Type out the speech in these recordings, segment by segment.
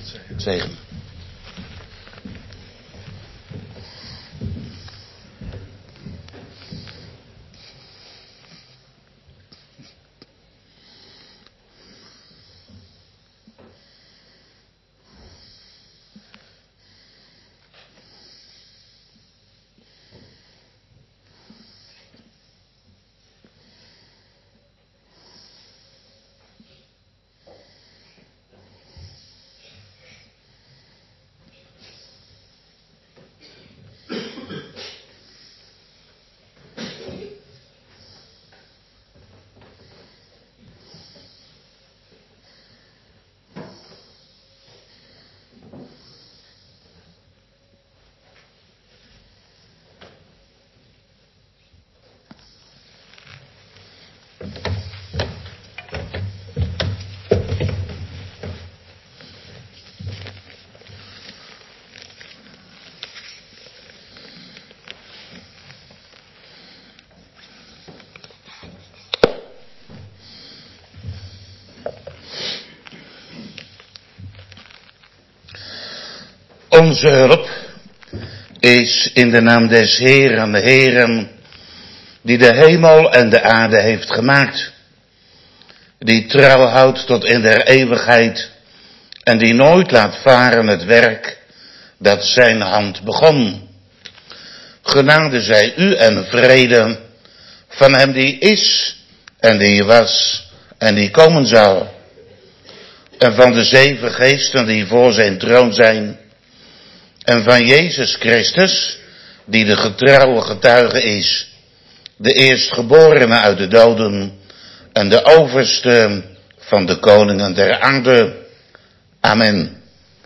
Zegen. Onze hulp is in de naam des Heeren, Heeren, die de hemel en de aarde heeft gemaakt, die trouw houdt tot in der eeuwigheid en die nooit laat varen het werk dat zijn hand begon. Genade zij u en vrede van hem die is en die was en die komen zal, en van de 7 geesten die voor zijn troon zijn, en van Jezus Christus, die de getrouwe getuige is, de eerstgeborene uit de doden en de overste van de koningen der aarde. Amen.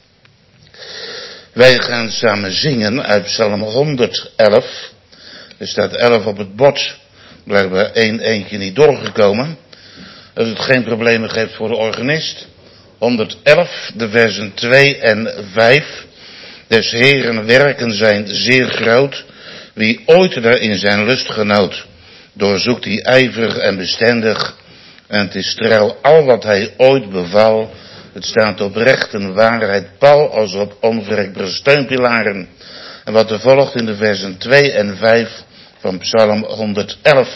Wij gaan samen zingen uit Psalm 111. Er staat 11 op het bord, blijkbaar eentje niet doorgekomen. Als het geen problemen geeft voor de organist. 111, de versen 2 en 5. Des Heeren werken zijn zeer groot, wie ooit daarin zijn lust genoot, doorzoekt die ijverig en bestendig, en het is trouw al wat hij ooit beval, het staat op recht en waarheid pal als op onwrikbare steunpilaren. En wat er volgt in de versen 2 en 5 van Psalm 111.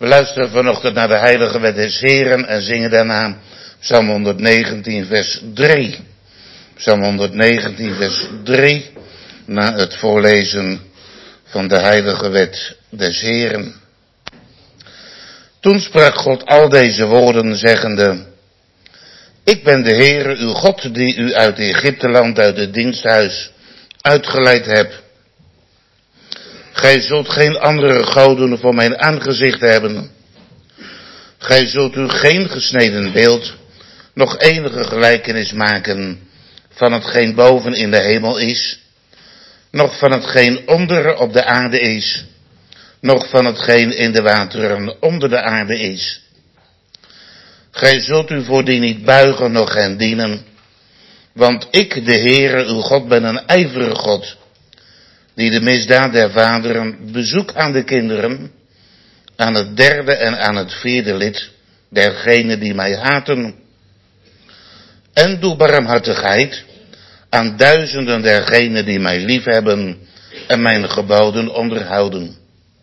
We luisteren vanochtend naar de heilige wet des Heren en zingen daarna Psalm 119 vers 3. Psalm 119 vers 3, na het voorlezen van de heilige wet des Heren. Toen sprak God al deze woorden zeggende: Ik ben de Heere uw God die u uit Egypteland, uit het diensthuis uitgeleid heb. Gij zult geen andere goden voor mijn aangezicht hebben. Gij zult u geen gesneden beeld, nog enige gelijkenis maken van hetgeen boven in de hemel is, nog van hetgeen onder op de aarde is, nog van hetgeen in de wateren onder de aarde is. Gij zult u voor die niet buigen, noch hen dienen, want ik, de Heere, uw God, ben een ijverige God, die de misdaad der vaderen bezoekt aan de kinderen, aan het derde en aan het vierde lid dergenen die mij haten, en doe barmhartigheid aan duizenden dergenen die mij liefhebben en mijn geboden onderhouden.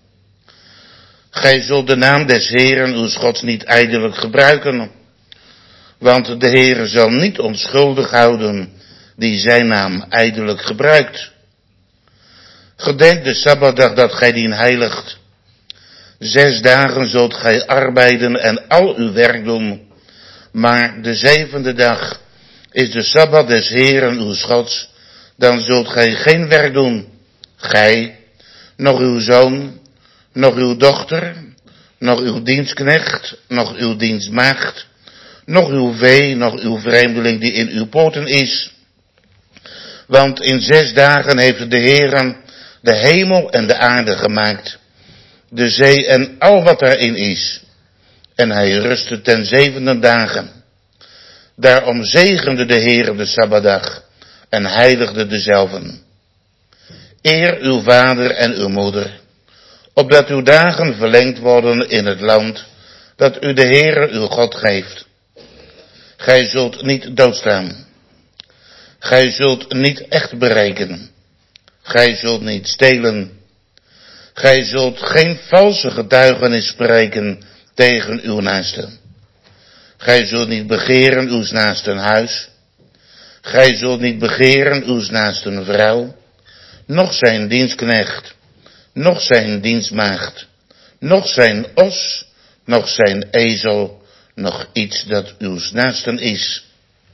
Gij zult de naam des Heeren uws Gods niet ijdelijk gebruiken, want de Heere zal niet onschuldig houden die zijn naam ijdelijk gebruikt. Gedenk de Sabbatdag dat gij dien heiligt. 6 dagen zult gij arbeiden en al uw werk doen, maar de 7e dag is de Sabbat des Heeren uws Gods, dan zult gij geen werk doen, gij, nog uw zoon, nog uw dochter, nog uw dienstknecht, nog uw dienstmaagd, nog uw vee, nog uw vreemdeling die in uw poorten is. Want in 6 dagen heeft de Heere de hemel en de aarde gemaakt, de zee en al wat daarin is. En hij rustte ten 7e dagen. Daarom zegende de Heere de Sabbatdag en heiligde dezelven. Eer uw vader en uw moeder, opdat uw dagen verlengd worden in het land dat u de Heere uw God geeft. Gij zult niet doodslaan. Gij zult niet echt berekenen. Gij zult niet stelen. Gij zult geen valse getuigenis spreken tegen uw naaste. Gij zult niet begeren uws naasten huis. Gij zult niet begeren uws naasten vrouw, noch zijn dienstknecht, noch zijn dienstmaagd, noch zijn os, noch zijn ezel, noch iets dat uws naasten is.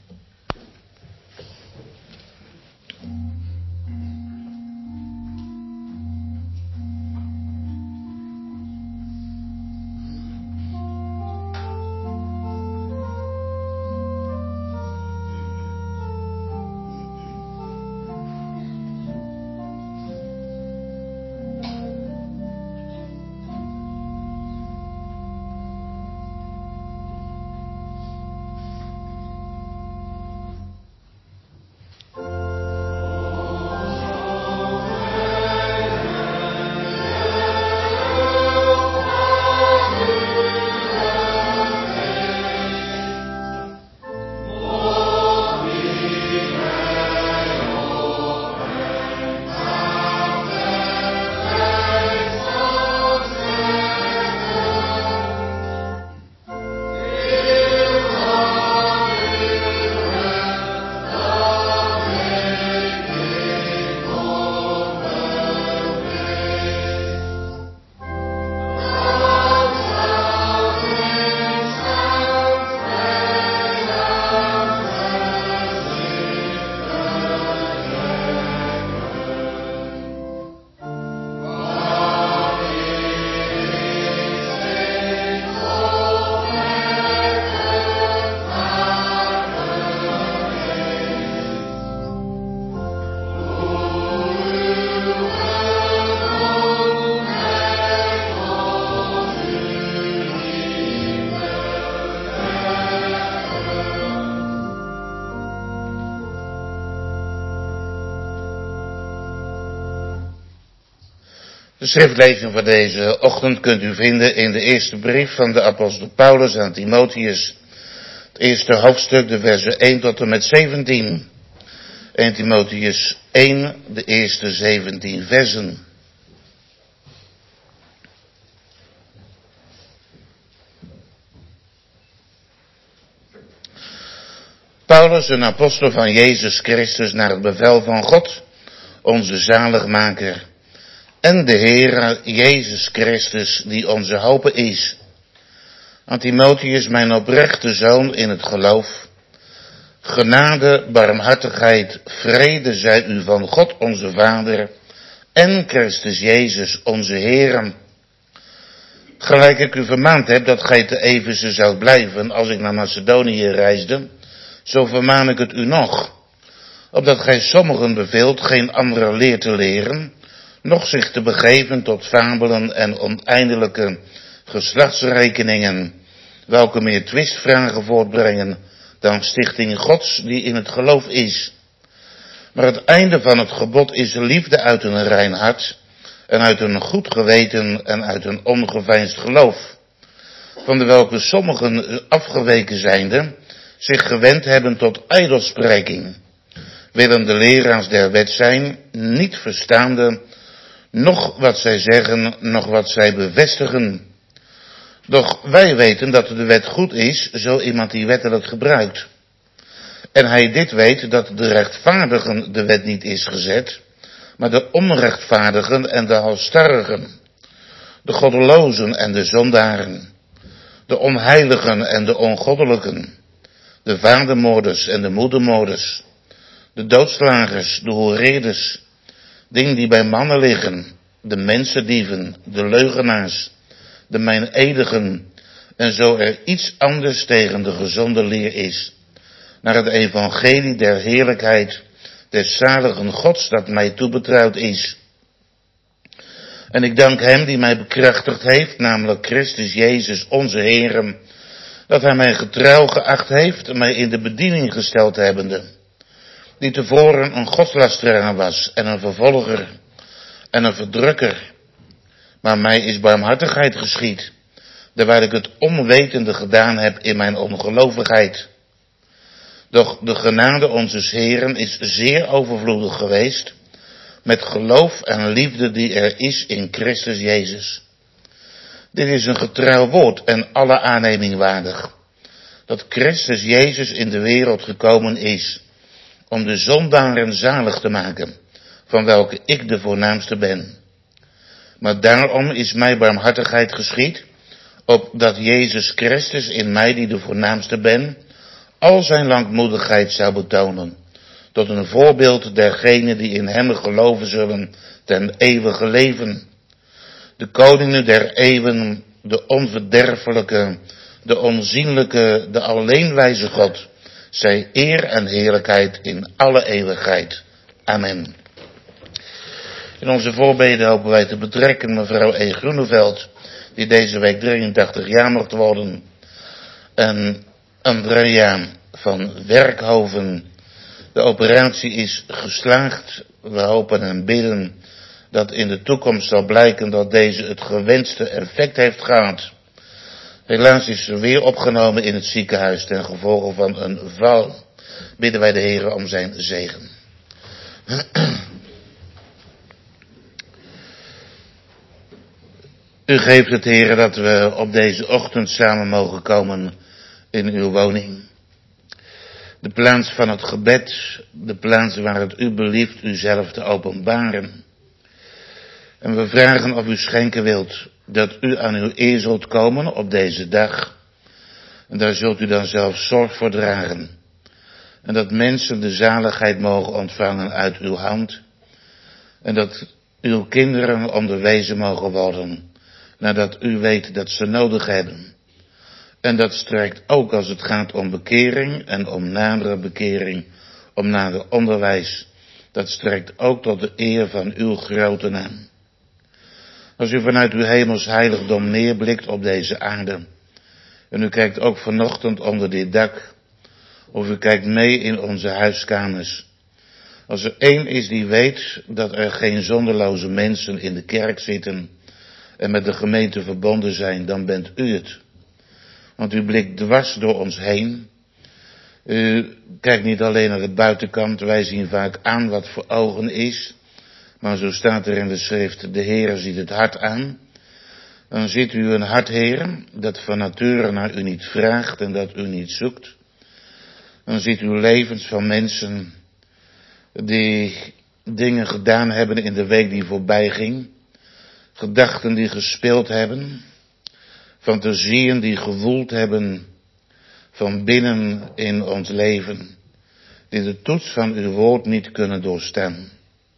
De schriftlezing van deze ochtend kunt u vinden in de eerste brief van de apostel Paulus aan Timotheus. Het eerste hoofdstuk, de versen 1 tot en met 17. 1 Timotheus 1, de eerste 17 versen. Paulus, een apostel van Jezus Christus, naar het bevel van God, onze zaligmaker, en de Heere Jezus Christus, die onze hoop is. Aan Timotheus, mijn oprechte zoon in het geloof. Genade, barmhartigheid, vrede zij u van God onze Vader en Christus Jezus onze Heere. Gelijk ik u vermaand heb dat gij te Efeze zoudt blijven als ik naar Macedonië reisde, zo vermaan ik het u nog, opdat gij sommigen beveelt geen andere leer te leren, noch zich te begeven tot fabelen en oneindige geslachtsrekeningen, welke meer twistvragen voortbrengen dan stichting Gods die in het geloof is. Maar het einde van het gebod is liefde uit een rein hart en uit een goed geweten en uit een ongeveinsd geloof, van de welke sommigen afgeweken zijnde zich gewend hebben tot ijdelspreking, willen de leraars der wet zijn, niet verstaande, noch wat zij zeggen, noch wat zij bevestigen. Doch wij weten dat de wet goed is, zo iemand die wettelijk gebruikt. En hij dit weet, dat de rechtvaardigen de wet niet is gezet, maar de onrechtvaardigen en de halsstarrigen, de goddelozen en de zondaren, de onheiligen en de ongoddelijken, de vadermoorders en de moedermoorders, de doodslagers, de hoereerders, dingen die bij mannen liggen, de mensendieven, de leugenaars, de meineedigen, en zo er iets anders tegen de gezonde leer is, naar het evangelie der heerlijkheid des zaligen Gods dat mij toebetrouwd is. En ik dank hem die mij bekrachtigd heeft, namelijk Christus Jezus onze Heere, dat hij mij getrouw geacht heeft, mij in de bediening gesteld hebbende, die tevoren een godslasteraar was en een vervolger en een verdrukker. Maar mij is barmhartigheid geschied, terwijl ik het onwetende gedaan heb in mijn ongelovigheid. Doch de genade onzes Heeren is zeer overvloedig geweest, met geloof en liefde die er is in Christus Jezus. Dit is een getrouw woord en alle aanneming waardig, dat Christus Jezus in de wereld gekomen is, om de zondaren zalig te maken, van welke ik de voornaamste ben. Maar daarom is mij barmhartigheid geschied, opdat Jezus Christus in mij, die de voornaamste ben, al zijn langmoedigheid zou betonen, tot een voorbeeld dergenen die in hem geloven zullen ten eeuwige leven. De koningen der eeuwen, de onverderfelijke, de onzienlijke, de alleenwijze God, zij eer en heerlijkheid in alle eeuwigheid. Amen. In onze voorbeden hopen wij te betrekken mevrouw E. Groeneveld, die deze week 83 jaar mocht worden, en Andrea van Werkhoven. De operatie is geslaagd. We hopen en bidden dat in de toekomst zal blijken dat deze het gewenste effect heeft gehad. Helaas is ze weer opgenomen in het ziekenhuis ten gevolge van een val. Bidden wij de Heer om zijn zegen. U geeft het, Heer, dat we op deze ochtend samen mogen komen in uw woning. De plaats van het gebed, de plaats waar het u belieft uzelf te openbaren. En we vragen of u schenken wilt dat u aan uw eer zult komen op deze dag. En daar zult u dan zelf zorg voor dragen. En dat mensen de zaligheid mogen ontvangen uit uw hand. En dat uw kinderen onderwezen mogen worden, nadat u weet dat ze nodig hebben. En dat strekt ook als het gaat om bekering en om nadere bekering, om nader onderwijs. Dat strekt ook tot de eer van uw grote naam. Als u vanuit uw hemels heiligdom neerblikt op deze aarde, en u kijkt ook vanochtend onder dit dak, of u kijkt mee in onze huiskamers. Als er één is die weet dat er geen zonderloze mensen in de kerk zitten en met de gemeente verbonden zijn, dan bent u het. Want u blikt dwars door ons heen. U kijkt niet alleen naar de buitenkant, wij zien vaak aan wat voor ogen is. Maar zo staat er in de schrift, de Heer ziet het hart aan. Dan ziet u een hart, Heer, dat van nature naar u niet vraagt en dat u niet zoekt. Dan ziet u levens van mensen die dingen gedaan hebben in de week die voorbij ging. Gedachten die gespeeld hebben. Fantasieën die gewoeld hebben van binnen in ons leven. Die de toets van uw woord niet kunnen doorstaan.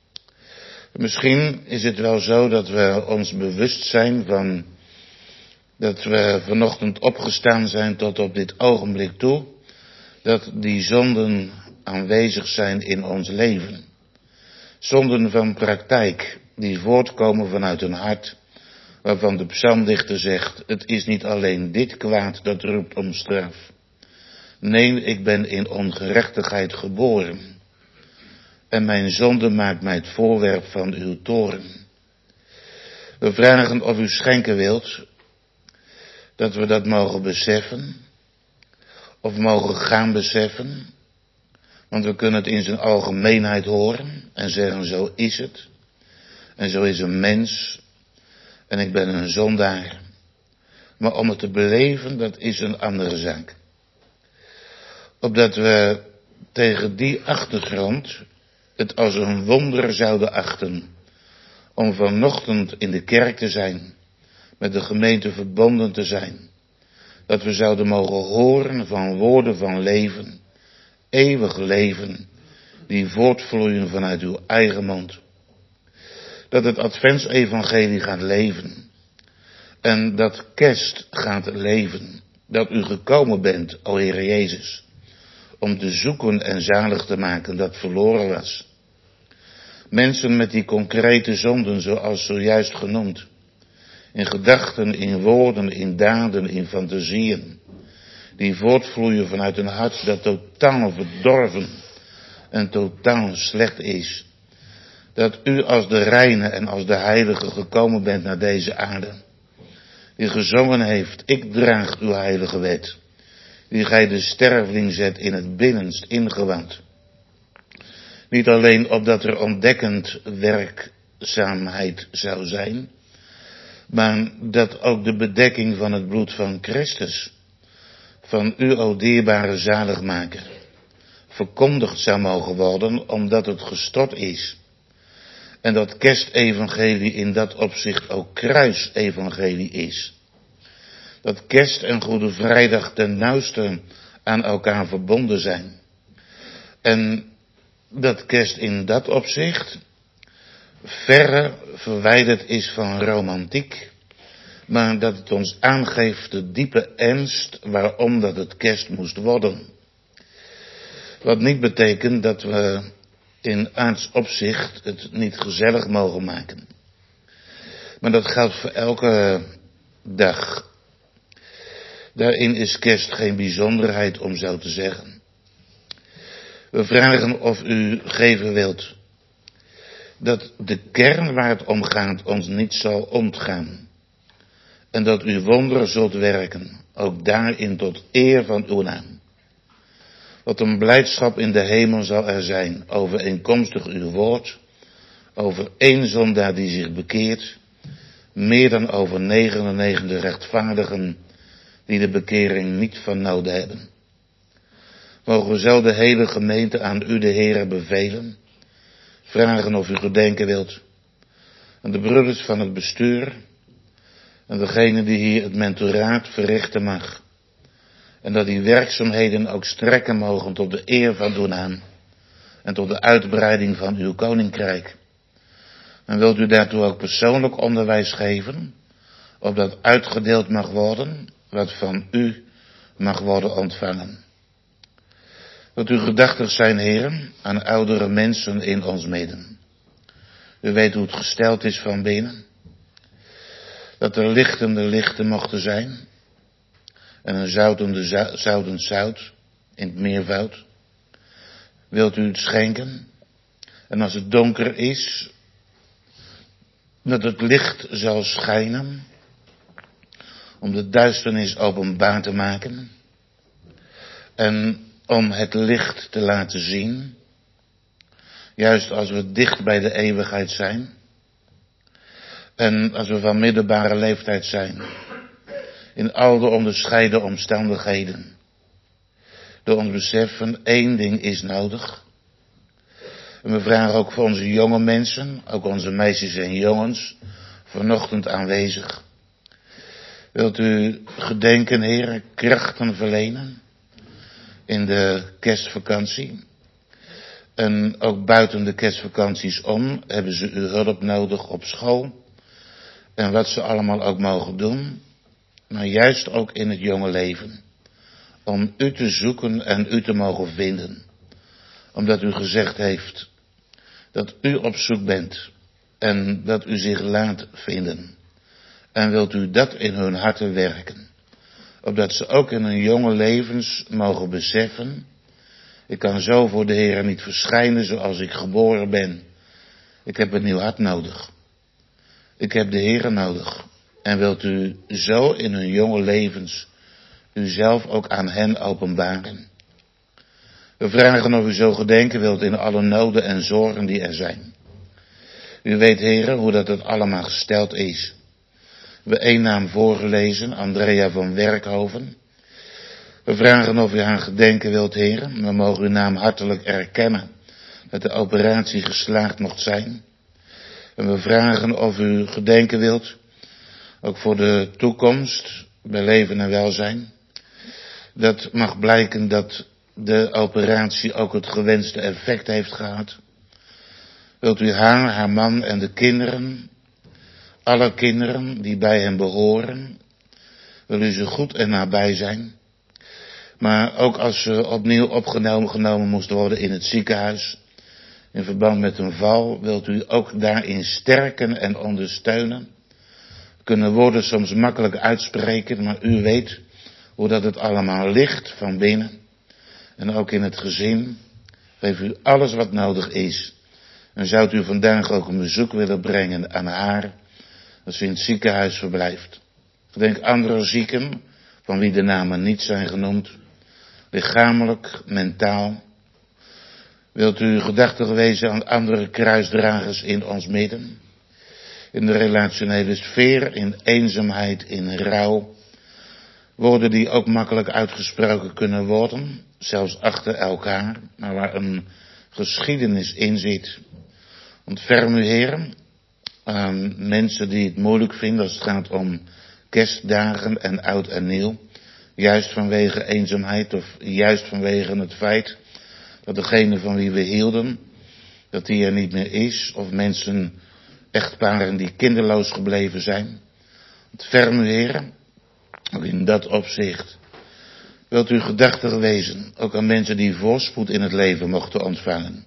Misschien is het wel zo dat we ons bewust zijn van dat we vanochtend opgestaan zijn tot op dit ogenblik toe. Dat die zonden aanwezig zijn in ons leven. Zonden van praktijk die voortkomen vanuit een hart waarvan de psalmdichter zegt, het is niet alleen dit kwaad dat roept om straf. Nee, ik ben in ongerechtigheid geboren. En mijn zonde maakt mij het voorwerp van uw toorn. We vragen of u schenken wilt, dat we dat mogen beseffen, of mogen gaan beseffen, want we kunnen het in zijn algemeenheid horen en zeggen, zo is het. En zo is een mens, en ik ben een zondaar. Maar om het te beleven, dat is een andere zaak. Opdat we tegen die achtergrond het als een wonder zouden achten om vanochtend in de kerk te zijn, met de gemeente verbonden te zijn. Dat we zouden mogen horen van woorden van leven, eeuwig leven, die voortvloeien vanuit uw eigen mond. Dat het adventsevangelie gaat leven. En dat kerst gaat leven. Dat u gekomen bent, o Heere Jezus, om te zoeken en zalig te maken dat verloren was. Mensen met die concrete zonden, zoals zojuist genoemd. In gedachten, in woorden, in daden, in fantasieën. Die voortvloeien vanuit een hart dat totaal verdorven en totaal slecht is. Dat u als de reine en als de heilige gekomen bent naar deze aarde. Die gezongen heeft, ik draag uw heilige wet. Die gij de sterveling zet in het binnenst ingewand. Niet alleen opdat er ontdekkend werkzaamheid zou zijn, maar dat ook de bedekking van het bloed van Christus, van u, o dierbare zaligmaker, verkondigd zou mogen worden, omdat het gestort is. En dat kerstevangelie in dat opzicht ook kruisevangelie is. Dat kerst en Goede Vrijdag ten nauwste aan elkaar verbonden zijn. En dat kerst in dat opzicht verre verwijderd is van romantiek, maar dat het ons aangeeft de diepe ernst waarom dat het kerst moest worden. Wat niet betekent dat we in aards opzicht het niet gezellig mogen maken. Maar dat geldt voor elke dag. Daarin is kerst geen bijzonderheid, om zo te zeggen. We vragen of u geven wilt dat de kern waar het om gaat ons niet zal ontgaan. En dat u wonderen zult werken, ook daarin tot eer van uw naam. Wat een blijdschap in de hemel zal er zijn, overeenkomstig uw woord, over één zondaar die zich bekeert, meer dan over 99 rechtvaardigen die de bekering niet van nodig hebben. Mogen we zo de hele gemeente aan u, de Heere, bevelen, vragen of u gedenken wilt aan de broeders van het bestuur en degene die hier het mentoraat verrichten mag. En dat die werkzaamheden ook strekken mogen tot de eer van uw naam en tot de uitbreiding van uw koninkrijk. En wilt u daartoe ook persoonlijk onderwijs geven, opdat uitgedeeld mag worden wat van u mag worden ontvangen. Dat u gedachtig zijn, heren, aan oudere mensen in ons midden. U weet hoe het gesteld is van binnen. Dat er lichtende lichten mochten zijn. En een zoutend zout in het meervoud. Wilt u het schenken? En als het donker is, dat het licht zal schijnen. Om de duisternis openbaar te maken. En om het licht te laten zien. Juist als we dicht bij de eeuwigheid zijn. En als we van middelbare leeftijd zijn. In al de onderscheiden omstandigheden. Wil ons beseffen, 1 ding is nodig. En we vragen ook voor onze jonge mensen, ook onze meisjes en jongens, vanochtend aanwezig. Wilt u gedenken, Heer, krachten verlenen in de kerstvakantie. En ook buiten de kerstvakanties om hebben ze uw hulp nodig op school. En wat ze allemaal ook mogen doen. Maar juist ook in het jonge leven. Om u te zoeken en u te mogen vinden. Omdat u gezegd heeft dat u op zoek bent. En dat u zich laat vinden. En wilt u dat in hun harten werken. Opdat ze ook in hun jonge levens mogen beseffen. Ik kan zo voor de Heer niet verschijnen zoals ik geboren ben. Ik heb een nieuw hart nodig. Ik heb de Heer nodig. En wilt u zo in hun jonge levens uzelf ook aan hen openbaren. We vragen of u zo gedenken wilt in alle noden en zorgen die er zijn. U weet, Heer, hoe dat het allemaal gesteld is. We hebben 1 naam voorgelezen, Andrea van Werkhoven. We vragen of u aan gedenken wilt, Heer. We mogen uw naam hartelijk erkennen dat de operatie geslaagd mocht zijn. En we vragen of u gedenken wilt, ook voor de toekomst, bij leven en welzijn. Dat mag blijken dat de operatie ook het gewenste effect heeft gehad. Wilt u haar man en de kinderen, alle kinderen die bij hem behoren, wil u ze goed en nabij zijn. Maar ook als ze opnieuw opgenomen moest worden in het ziekenhuis, in verband met een val, wilt u ook daarin sterken en ondersteunen. Kunnen woorden soms makkelijk uitspreken, maar u weet hoe dat het allemaal ligt van binnen. En ook in het gezin, geef u alles wat nodig is. En zou u vandaag ook een bezoek willen brengen aan haar, als ze in het ziekenhuis verblijft. Gedenk andere zieken, van wie de namen niet zijn genoemd. Lichamelijk, mentaal. Wilt u gedachtig wezen aan andere kruisdragers in ons midden? In de relationele sfeer, in eenzaamheid, in rouw. Woorden die ook makkelijk uitgesproken kunnen worden, zelfs achter elkaar, maar waar een geschiedenis in zit. Ontferm u, Heer, aan mensen die het moeilijk vinden als het gaat om kerstdagen en oud en nieuw. Juist vanwege eenzaamheid of juist vanwege het feit dat degene van wie we hielden, dat die er niet meer is. Of mensen, echtparen die kinderloos gebleven zijn. Ontferm u, Heer, ook in dat opzicht. Wilt u gedachtig wezen, ook aan mensen die voorspoed in het leven mochten ontvangen.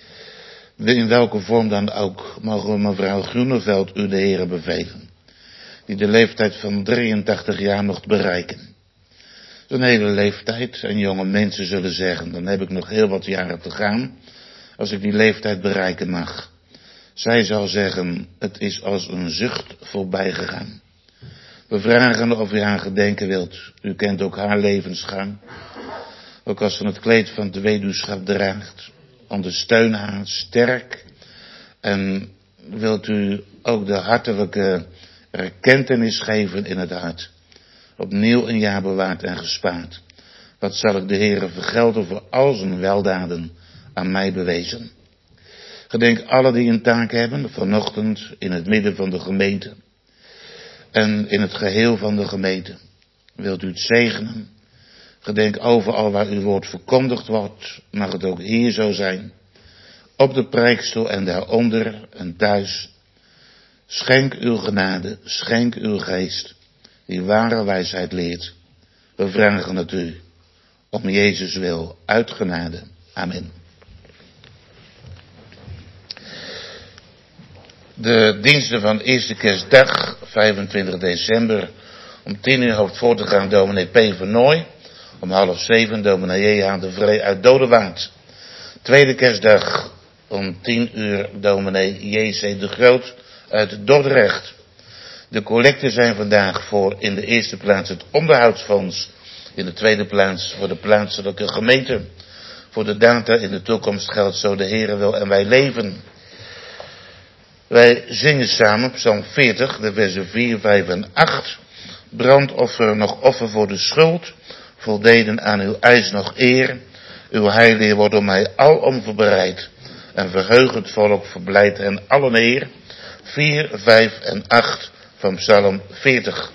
In welke vorm dan ook, mogen we mevrouw Groeneveld u de Heere bevelen. Die de leeftijd van 83 jaar mocht bereiken. Zo'n hele leeftijd, en jonge mensen zullen zeggen, dan heb ik nog heel wat jaren te gaan, als ik die leeftijd bereiken mag. Zij zal zeggen, het is als een zucht voorbij gegaan. We vragen of u haar gedenken wilt. U kent ook haar levensgang. Ook als ze het kleed van het weduwschap draagt. Ondersteun haar sterk. En wilt u ook de hartelijke erkentenis geven in het hart. Opnieuw een jaar bewaard en gespaard. Wat zal ik de Heere vergelden voor al zijn weldaden aan mij bewezen. Gedenk alle die een taak hebben, vanochtend in het midden van de gemeente. En in het geheel van de gemeente. Wilt u het zegenen? Gedenk overal waar uw woord verkondigd wordt, mag het ook hier zo zijn. Op de preekstoel en daaronder en thuis. Schenk uw genade, schenk uw geest, die ware wijsheid leert. We vragen het u, om Jezus wil, uit genade. Amen. De diensten van eerste kerstdag, 25 december, om 10:00 hoopt voor te gaan dominee P. Vernooy. Om 6:30 dominee J. de Vree uit Dodewaard. Tweede kerstdag om 10:00 dominee J.C. de Groot uit Dordrecht. De collecten zijn vandaag voor in de eerste plaats het onderhoudsfonds. In de tweede plaats voor de plaatselijke gemeente. Voor de data in de toekomst geldt zo de Heere wil en wij leven. Wij zingen samen Psalm 40, de versen 4, 5 en 8. Brandoffer nog offer voor de schuld. voldeden aan uw eis nog eer. Uw heilleer wordt door mij alom verbreid. En verheug het volk, verblijd en allen eer. 4, 5 en 8 van Psalm 40.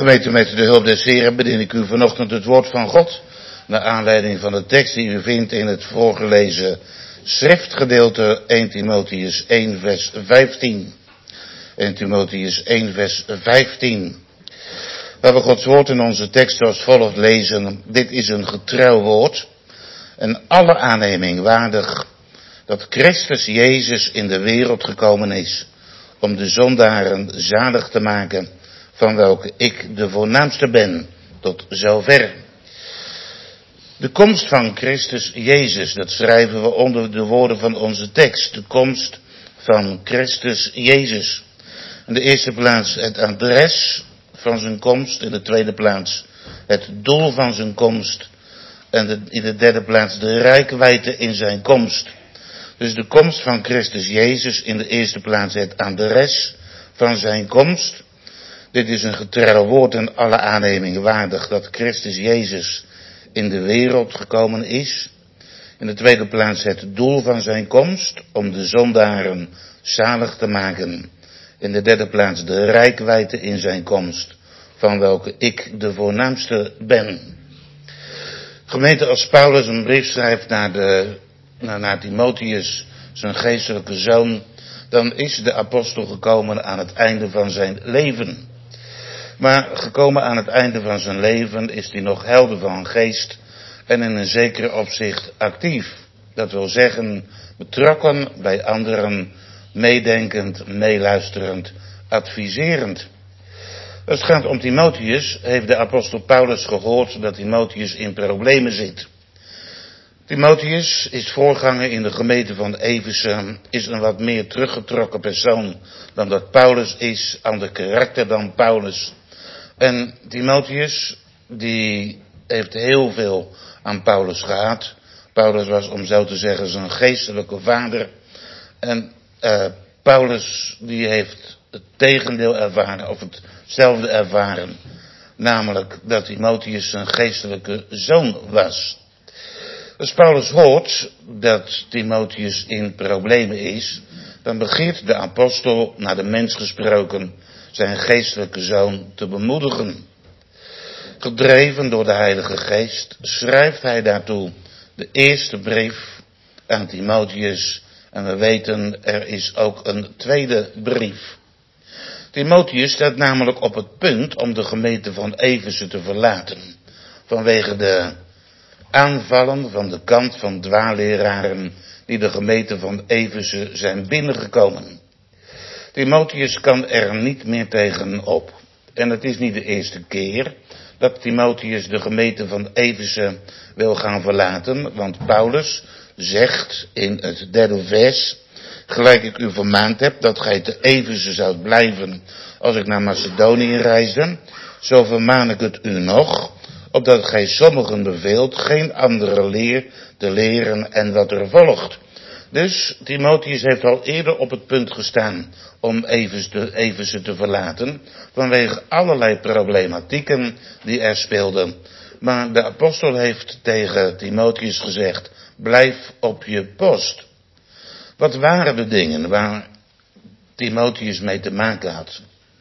Gemeente, met de hulp des Heren bedien ik u vanochtend het woord van God, naar aanleiding van de tekst die u vindt in het voorgelezen schriftgedeelte 1 Timotheus 1 vers 15. 1 Timotheus 1 vers 15. Waar we Gods woord in onze tekst als volgt lezen. Dit is een getrouw woord en alle aanneming waardig dat Christus Jezus in de wereld gekomen is om de zondaren zalig te maken, van welke ik de voornaamste ben, tot zover. De komst van Christus Jezus, dat schrijven we onder de woorden van onze tekst. De komst van Christus Jezus. In de eerste plaats het adres van zijn komst, in de tweede plaats het doel van zijn komst en in de derde plaats de reikwijdte in zijn komst. Dus de komst van Christus Jezus, in de eerste plaats het adres van zijn komst. Dit is een getrouw woord en alle aanneming waardig dat Christus Jezus in de wereld gekomen is. In de tweede plaats het doel van zijn komst, om de zondaren zalig te maken. In de derde plaats de reikwijdte in zijn komst, van welke ik de voornaamste ben. Gemeente, als Paulus een brief schrijft naar Timotheus, zijn geestelijke zoon, dan is de apostel gekomen aan het einde van zijn leven. Maar gekomen aan het einde van zijn leven is hij nog helder van geest en in een zeker opzicht actief. Dat wil zeggen, betrokken bij anderen, meedenkend, meeluisterend, adviserend. Als het gaat om Timotheus, heeft de apostel Paulus gehoord dat Timotheus in problemen zit. Timotheus is voorganger in de gemeente van Efeze, is een wat meer teruggetrokken persoon dan dat Paulus is, ander karakter dan Paulus. En Timotheus, die heeft heel veel aan Paulus gehad. Paulus was, om zo te zeggen, zijn geestelijke vader. En Paulus, die heeft het tegendeel ervaren, of hetzelfde ervaren. Namelijk dat Timotheus zijn geestelijke zoon was. Als Paulus hoort dat Timotheus in problemen is, dan begeert de apostel, naar de mens gesproken, zijn geestelijke zoon te bemoedigen. Gedreven door de Heilige Geest schrijft hij daartoe de eerste brief aan Timotheus. En we weten, er is ook een tweede brief. Timotheus staat namelijk op het punt om de gemeente van Efeze te verlaten. Vanwege de aanvallen van de kant van dwaalleraren die de gemeente van Efeze zijn binnengekomen. Timotheus kan er niet meer tegenop. En het is niet de eerste keer dat Timotheus de gemeente van Efeze wil gaan verlaten. Want Paulus zegt in het derde vers, gelijk ik u vermaand heb dat gij te Efeze zoudt blijven als ik naar Macedonië reisde, zo vermaan ik het u nog, opdat gij sommigen beveelt geen andere leer te leren en wat er volgt. Dus Timotheus heeft al eerder op het punt gestaan om Efeze te verlaten, vanwege allerlei problematieken die er speelden. Maar de apostel heeft tegen Timotheus gezegd, blijf op je post. Wat waren de dingen waar Timotheus mee te maken had?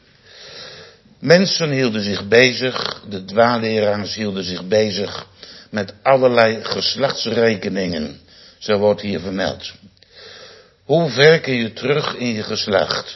Mensen hielden zich bezig, de dwaalleraars hielden zich bezig met allerlei geslachtsrekeningen. Zo wordt hier vermeld. Hoe ver kun je terug in je geslacht?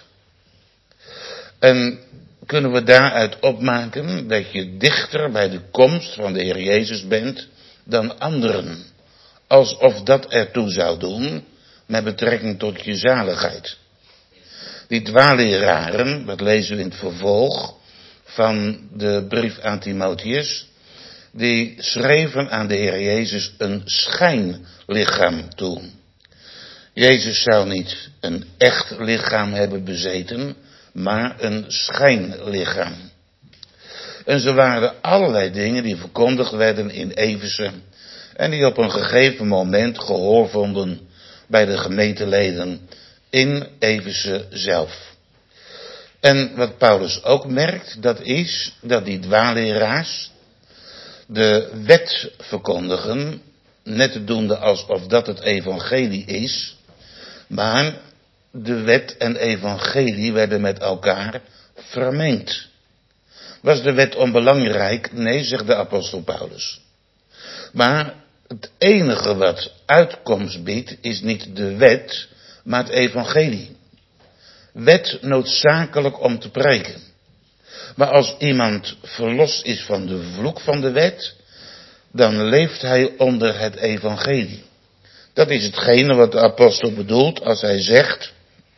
En kunnen we daaruit opmaken dat je dichter bij de komst van de Heer Jezus bent dan anderen? Alsof dat ertoe zou doen met betrekking tot je zaligheid. Die dwaalleraren, dat lezen we in het vervolg van de brief aan Timotheus, die schreven aan de Heer Jezus een schijnlichaam toe. Jezus zou niet een echt lichaam hebben bezeten, maar een schijnlichaam. En zo waren allerlei dingen die verkondigd werden in Efeze en die op een gegeven moment gehoor vonden bij de gemeenteleden in Efeze zelf. En wat Paulus ook merkt, dat is dat die dwaalleraars de wet verkondigen, net doende alsof dat het evangelie is, maar de wet en evangelie werden met elkaar vermengd. Was de wet onbelangrijk? Nee, zegt de apostel Paulus. Maar het enige wat uitkomst biedt is niet de wet, maar het evangelie. Wet noodzakelijk om te preken. Maar als iemand verlost is van de vloek van de wet, dan leeft hij onder het evangelie. Dat is hetgene wat de apostel bedoelt als hij zegt,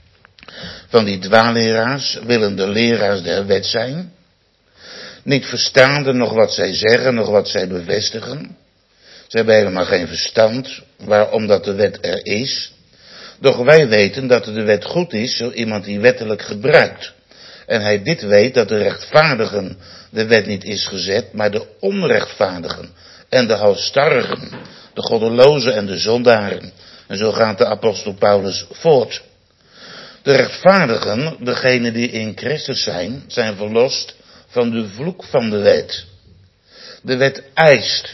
van die dwaalleraars willen de leraars der wet zijn, niet verstaande nog wat zij zeggen, nog wat zij bevestigen. Ze hebben helemaal geen verstand waarom dat de wet er is. Doch wij weten dat de wet goed is, zo iemand die wettelijk gebruikt. En hij dit weet, dat de rechtvaardigen de wet niet is gezet, maar de onrechtvaardigen en de halsstarrigen, de goddelozen en de zondaren. En zo gaat de apostel Paulus voort. De rechtvaardigen, degenen die in Christus zijn verlost van de vloek van de wet. De wet eist.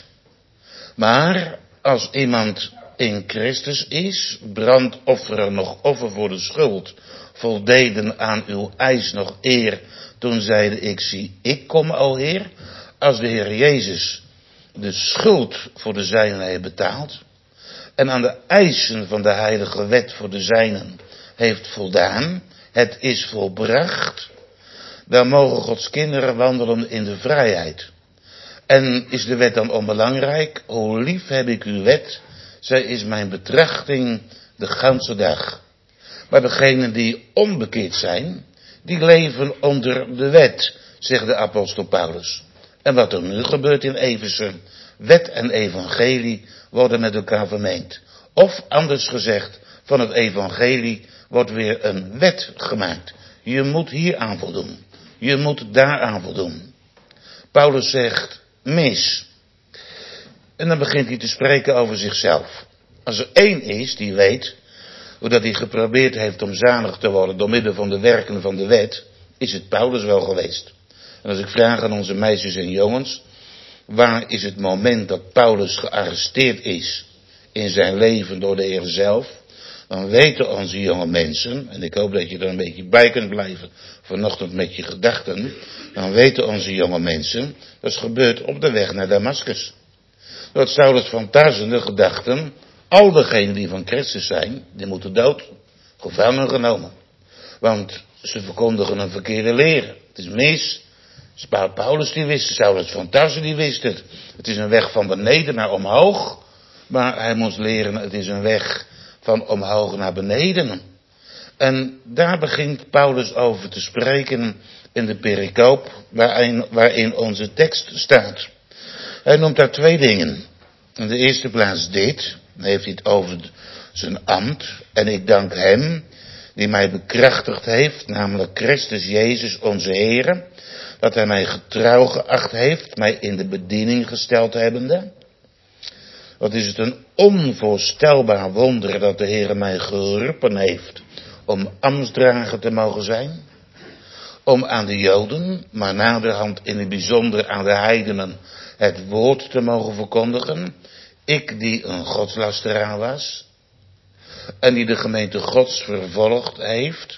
Maar als iemand in Christus is, brandofferen nog offer voor de schuld, voldeden aan uw eis nog eer, toen zeide ik, zie, ik kom, o Heer. Als de Heer Jezus de schuld voor de zijnen heeft betaald, en aan de eisen van de heilige wet voor de zijnen heeft voldaan, het is volbracht, dan mogen Gods kinderen wandelen in de vrijheid. En is de wet dan onbelangrijk? Hoe lief heb ik uw wet, zij is mijn betrachting de ganse dag. Maar degenen die onbekeerd zijn, die leven onder de wet, zegt de apostel Paulus. En wat er nu gebeurt in Efeze, wet en evangelie worden met elkaar vermengd. Of anders gezegd, van het evangelie wordt weer een wet gemaakt. Je moet hier aan voldoen. Je moet daar aan voldoen. Paulus zegt, mis. En dan begint hij te spreken over zichzelf. Als er één is die weet hoe dat hij geprobeerd heeft om zalig te worden door middel van de werken van de wet, is het Paulus wel geweest. En als ik vraag aan onze meisjes en jongens, waar is het moment dat Paulus gearresteerd is in zijn leven door de Heer zelf, dan weten onze jonge mensen, en ik hoop dat je er een beetje bij kunt blijven vanochtend met je gedachten, dan weten onze jonge mensen, dat is gebeurd op de weg naar Damascus. Dat Saulus van Tarsen de gedachten, al degenen die van Christus zijn, die moeten dood, gevangen genomen. Want ze verkondigen een verkeerde leer. Het is mis. Paulus die wist het, Saulus van Tarsen die wist het. Het is een weg van beneden naar omhoog, maar hij moest leren, het is een weg van omhoog naar beneden. En daar begint Paulus over te spreken in de pericoop waarin onze tekst staat. Hij noemt daar twee dingen. In de eerste plaats dit, dan heeft hij het over zijn ambt. En ik dank hem die mij bekrachtigd heeft, namelijk Christus Jezus onze Heere, dat hij mij getrouw geacht heeft, mij in de bediening gesteld hebbende. Wat is het een onvoorstelbaar wonder dat de Heere mij geroepen heeft om ambtsdrager te mogen zijn. Om aan de Joden, maar naderhand in het bijzonder aan de heidenen, het woord te mogen verkondigen. Ik die een godslasteraar was. En die de gemeente Gods vervolgd heeft.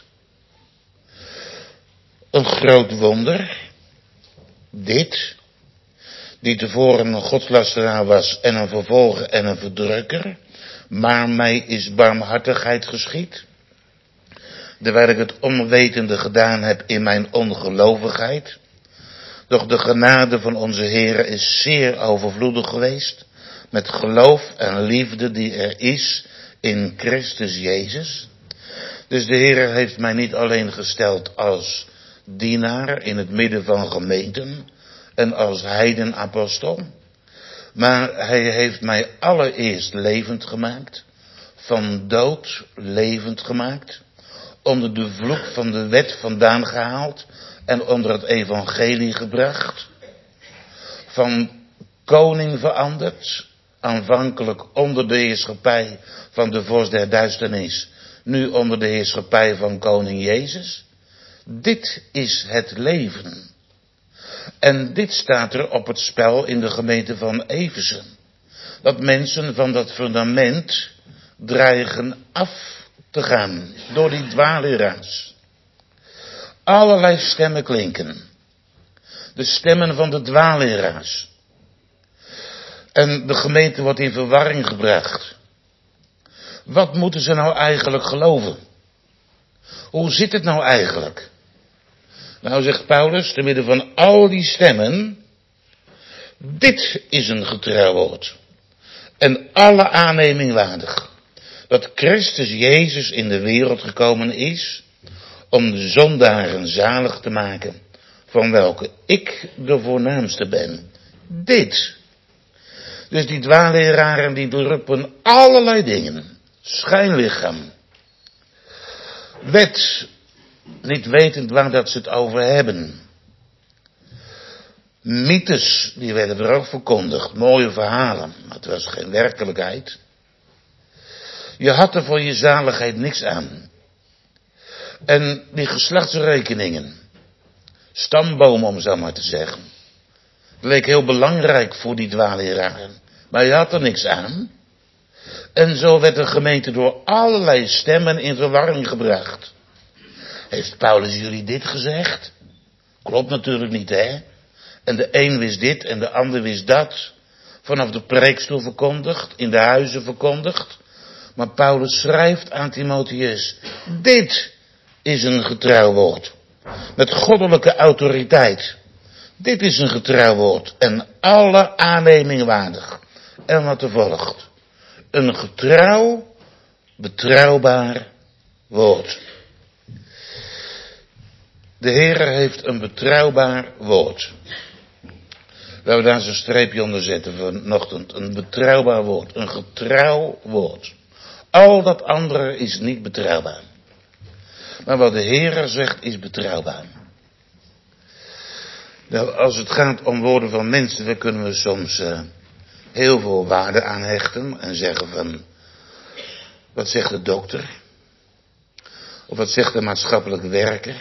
Een groot wonder. Dit. Die tevoren een godslasteraar was en een vervolger en een verdrukker. Maar mij is barmhartigheid geschied. Terwijl ik het onwetende gedaan heb in mijn ongelovigheid. Doch de genade van onze Heere is zeer overvloedig geweest. Met geloof en liefde die er is in Christus Jezus. Dus de Heere heeft mij niet alleen gesteld als dienaar in het midden van gemeenten en als heidenapostel. Maar hij heeft mij allereerst levend gemaakt. Van dood levend gemaakt. Onder de vloek van de wet vandaan gehaald en onder het evangelie gebracht. Van koning veranderd, aanvankelijk onder de heerschappij van de vorst der duisternis, nu onder de heerschappij van koning Jezus. Dit is het leven. En dit staat er op het spel in de gemeente van Efeze. Dat mensen van dat fundament dreigen af te gaan door die dwaalleraars. Allerlei stemmen klinken. De stemmen van de dwaalleraars. En de gemeente wordt in verwarring gebracht. Wat moeten ze nou eigenlijk geloven? Hoe zit het nou eigenlijk? Nou, zegt Paulus, te midden van al die stemmen, dit is een getrouw woord. En alle aanneming waardig. Dat Christus Jezus in de wereld gekomen is, om de zondaren zalig te maken, van welke ik de voornaamste ben. Dit. Dus die dwaalleraren die roepen allerlei dingen. Schijnlichaam. Wet. Niet wetend waar dat ze het over hebben. Mythes, die werden er ook verkondigd. Mooie verhalen, maar het was geen werkelijkheid. Je had er voor je zaligheid niks aan. En die geslachtsrekeningen. Stambomen, om zo maar te zeggen. Dat leek heel belangrijk voor die dwaalleraren. Maar je had er niks aan. En zo werd de gemeente door allerlei stemmen in verwarring gebracht. Heeft Paulus jullie dit gezegd? Klopt natuurlijk niet, hè? En de een wist dit en de ander wist dat. Vanaf de preekstoel verkondigd, in de huizen verkondigd. Maar Paulus schrijft aan Timotheus, dit is een getrouw woord. Met goddelijke autoriteit. Dit is een getrouw woord en alle aanneming waardig. En wat er volgt. Een getrouw, betrouwbaar woord. De Heer heeft een betrouwbaar woord. Laten we daar eens een streepje onder zetten vanochtend. Een betrouwbaar woord. Een getrouw woord. Al dat andere is niet betrouwbaar. Maar wat de Heer zegt is betrouwbaar. Nou, als het gaat om woorden van mensen, dan kunnen we soms heel veel waarde aan hechten. En zeggen van, wat zegt de dokter? Of wat zegt de maatschappelijk werker?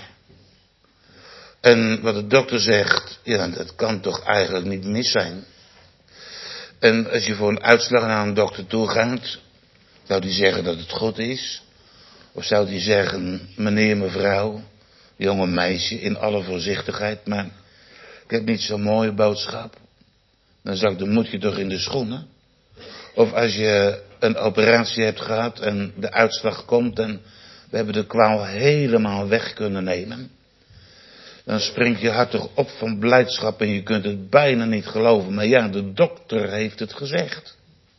En wat de dokter zegt, ja, dat kan toch eigenlijk niet mis zijn. En als je voor een uitslag naar een dokter toe gaat, zou die zeggen dat het goed is? Of zou die zeggen, meneer, mevrouw, jonge meisje, in alle voorzichtigheid, maar ik heb niet zo'n mooie boodschap. Dan moet je toch in de schoenen. Of als je een operatie hebt gehad en de uitslag komt en we hebben de kwaal helemaal weg kunnen nemen. Dan springt je hart toch op van blijdschap en je kunt het bijna niet geloven. Maar ja, de dokter heeft het gezegd.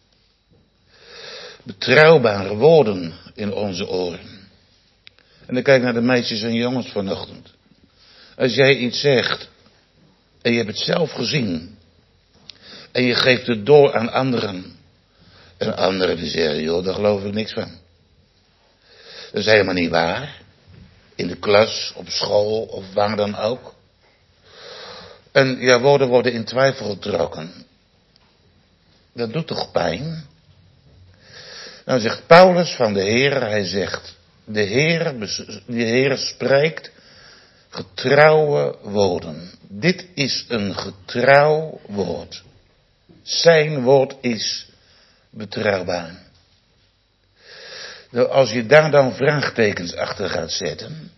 Betrouwbare woorden in onze oren. En dan kijk naar de meisjes en jongens vanochtend. Als jij iets zegt en je hebt het zelf gezien. En je geeft het door aan anderen. En anderen die zeggen, joh, daar geloof ik niks van. Dat is helemaal niet waar. In de klas, op school of waar dan ook. En ja, woorden worden in twijfel getrokken. Dat doet toch pijn? Nou zegt Paulus van de Heer, hij zegt, de Heer spreekt getrouwe woorden. Dit is een getrouw woord. Zijn woord is betrouwbaar. Nou, als je daar dan vraagtekens achter gaat zetten.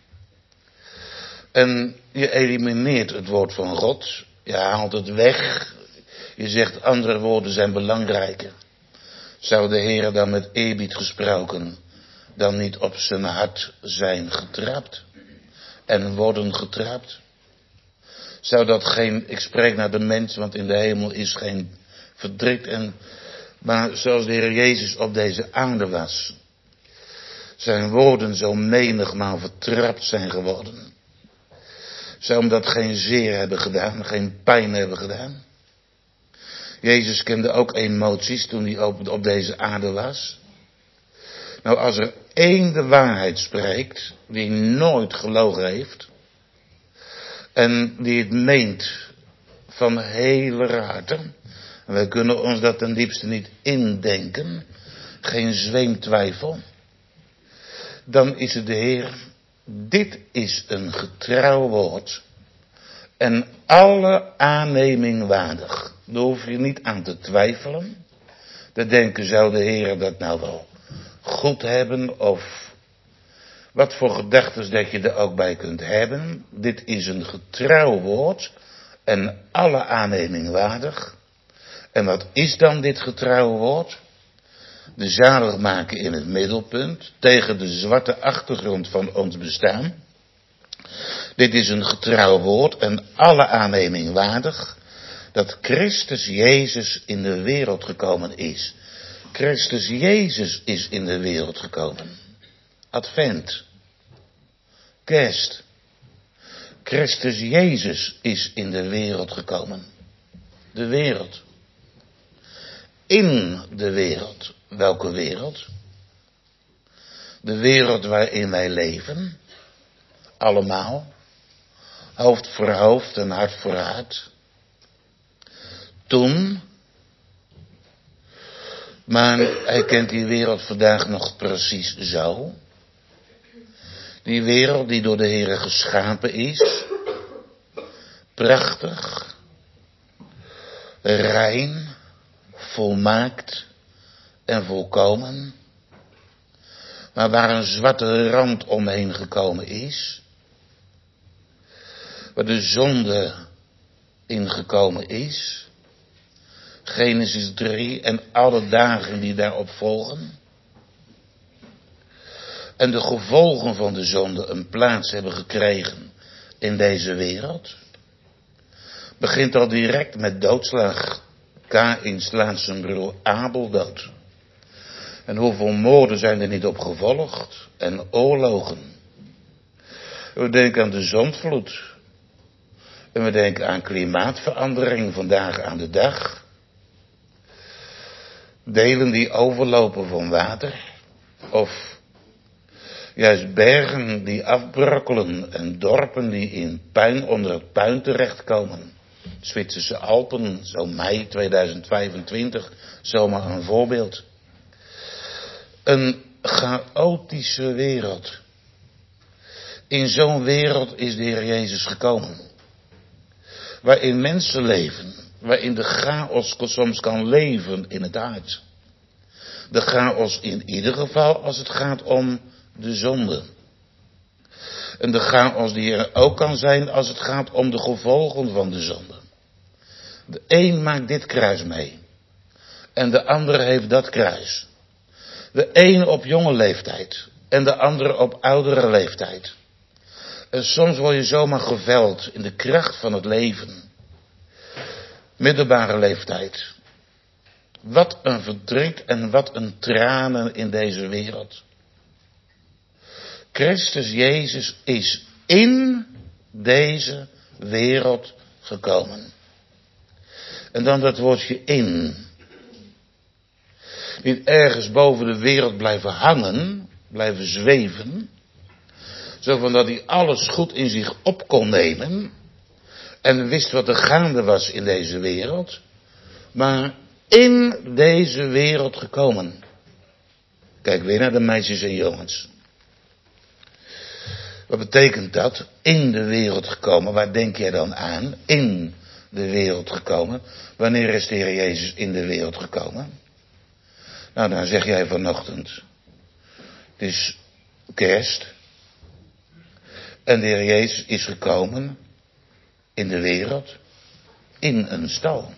En je elimineert het woord van God. Je haalt het weg. Je zegt andere woorden zijn belangrijker. Zou de Heer dan met eerbied gesproken dan niet op zijn hart zijn getrapt? En worden getrapt? Zou dat geen, ik spreek naar de mens, want in de hemel is geen verdriet. Maar zoals de Heer Jezus op deze aarde was. Zijn woorden zo menigmaal vertrapt zijn geworden. Zou hem dat geen zeer hebben gedaan, geen pijn hebben gedaan? Jezus kende ook emoties toen hij op deze aarde was. Nou, als er één de waarheid spreekt, die nooit gelogen heeft, en die het meent van hele harte, en wij kunnen ons dat ten diepste niet indenken, geen zweem twijfel, dan is het de Heer. Dit is een getrouw woord en alle aanneming waardig. Daar hoef je niet aan te twijfelen. Te denken, zou de Heer dat nou wel goed hebben of wat voor gedachten dat je er ook bij kunt hebben. Dit is een getrouw woord en alle aanneming waardig. En wat is dan dit getrouwe woord? De zaligmaker in het middelpunt, tegen de zwarte achtergrond van ons bestaan. Dit is een getrouw woord en alle aanneming waardig, dat Christus Jezus in de wereld gekomen is. Christus Jezus is in de wereld gekomen. Advent. Kerst. Christus Jezus is in de wereld gekomen. De wereld. In de wereld. Welke wereld? De wereld waarin wij leven. Allemaal. Hoofd voor hoofd en hart voor hart. Toen. Maar hij kent die wereld vandaag nog precies zo. Die wereld die door de Heere geschapen is. Prachtig. Rein. Volmaakt. En volkomen. Maar waar een zwarte rand omheen gekomen is. Waar de zonde ingekomen is. Genesis 3 en alle dagen die daarop volgen. En de gevolgen van de zonde een plaats hebben gekregen in deze wereld. Begint al direct met doodslag. Kaïn slaat zijn broer Abel dood. En hoeveel moorden zijn er niet op gevolgd? En oorlogen. We denken aan de zondvloed. En we denken aan klimaatverandering vandaag aan de dag. Delen die overlopen van water. Of juist bergen die afbrokkelen en dorpen die in puin onder het puin terechtkomen. Zwitserse Alpen, zo mei 2025, zomaar een voorbeeld. Een chaotische wereld. In zo'n wereld is de Heer Jezus gekomen. Waarin mensen leven. Waarin de chaos soms kan leven in het hart. De chaos in ieder geval als het gaat om de zonde. En de chaos die er ook kan zijn als het gaat om de gevolgen van de zonde. De een maakt dit kruis mee. En de ander heeft dat kruis. De een op jonge leeftijd. En de andere op oudere leeftijd. En soms word je zomaar geveld in de kracht van het leven. Middelbare leeftijd. Wat een verdriet en wat een tranen in deze wereld. Christus Jezus is in deze wereld gekomen. En dan dat woordje in. Niet ergens boven de wereld blijven hangen, blijven zweven. Zo van dat hij alles goed in zich op kon nemen. En wist wat er gaande was in deze wereld. Maar in deze wereld gekomen. Kijk weer naar de meisjes en jongens. Wat betekent dat? In de wereld gekomen. Waar denk jij dan aan? In de wereld gekomen. Wanneer is de Heer Jezus in de wereld gekomen? Nou, dan zeg jij vanochtend. Het is kerst. En de Heer Jezus is gekomen in de wereld in een stal.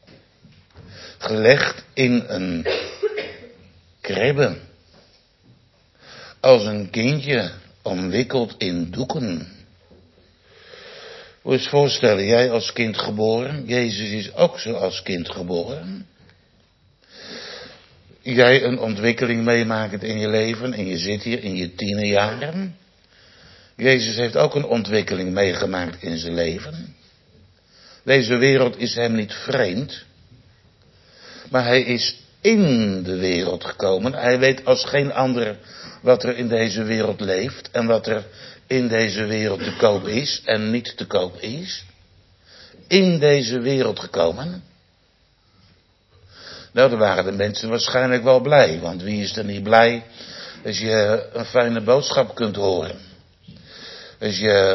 Gelegd in een kribbe. Als een kindje omwikkeld in doeken. Moet je eens voorstellen, jij als kind geboren. Jezus is ook zo als kind geboren. Jij een ontwikkeling meemaakt in je leven en je zit hier in je tienerjaren. Jezus heeft ook een ontwikkeling meegemaakt in zijn leven. Deze wereld is hem niet vreemd. Maar hij is in de wereld gekomen. Hij weet als geen ander wat er in deze wereld leeft. En wat er in deze wereld te koop is en niet te koop is. In deze wereld gekomen. Nou, dan waren de mensen waarschijnlijk wel blij. Want wie is er niet blij als je een fijne boodschap kunt horen. Als je,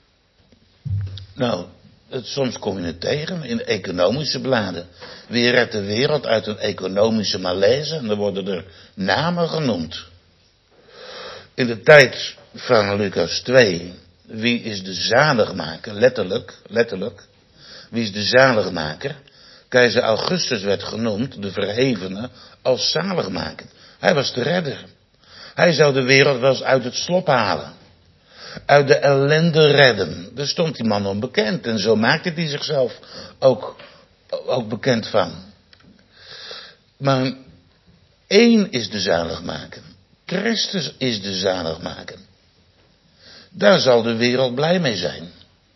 nou, soms kom je het tegen in economische bladen. Wie redt de wereld uit een economische malaise? En dan worden er namen genoemd. In de tijd van Lucas 2, wie is de zaligmaker? Letterlijk. Wie is de zaligmaker? Keizer Augustus werd genoemd, de verhevene, als zaligmaker. Hij was de redder. Hij zou de wereld wel eens uit het slop halen. Uit de ellende redden. Daar stond die man onbekend. En zo maakte hij zichzelf ook bekend van. Maar één is de zaligmaker. Christus is de zaligmaker. Daar zal de wereld blij mee zijn.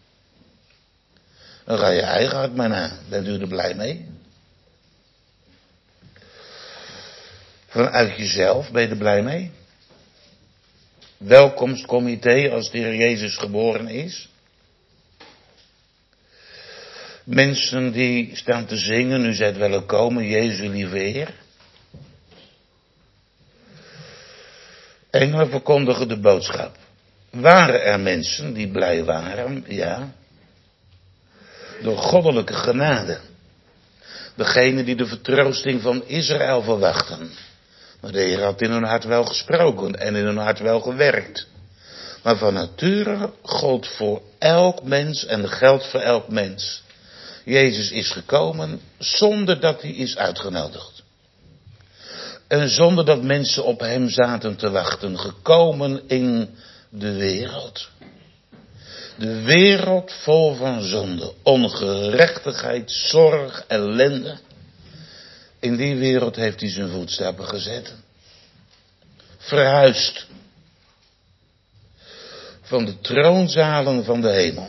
Dan ga je eigen hart maar na. Bent u er blij mee? Vanuit jezelf ben je er blij mee? Welkomstcomité als de Heer Jezus geboren is. Mensen die staan te zingen, u zijt wel komen, Jezus lieve Heer. Engelen verkondigen de boodschap. Waren er mensen die blij waren? Ja. Door goddelijke genade. Degene die de vertroosting van Israël verwachten. Maar de Heer had in hun hart wel gesproken en in hun hart wel gewerkt. Maar van nature gold voor elk mens en geldt voor elk mens. Jezus is gekomen zonder dat hij is uitgenodigd. En zonder dat mensen op hem zaten te wachten. Gekomen in de wereld. De wereld vol van zonde, ongerechtigheid, zorg, ellende. In die wereld heeft hij zijn voetstappen gezet. Verhuisd. Van de troonzalen van de hemel.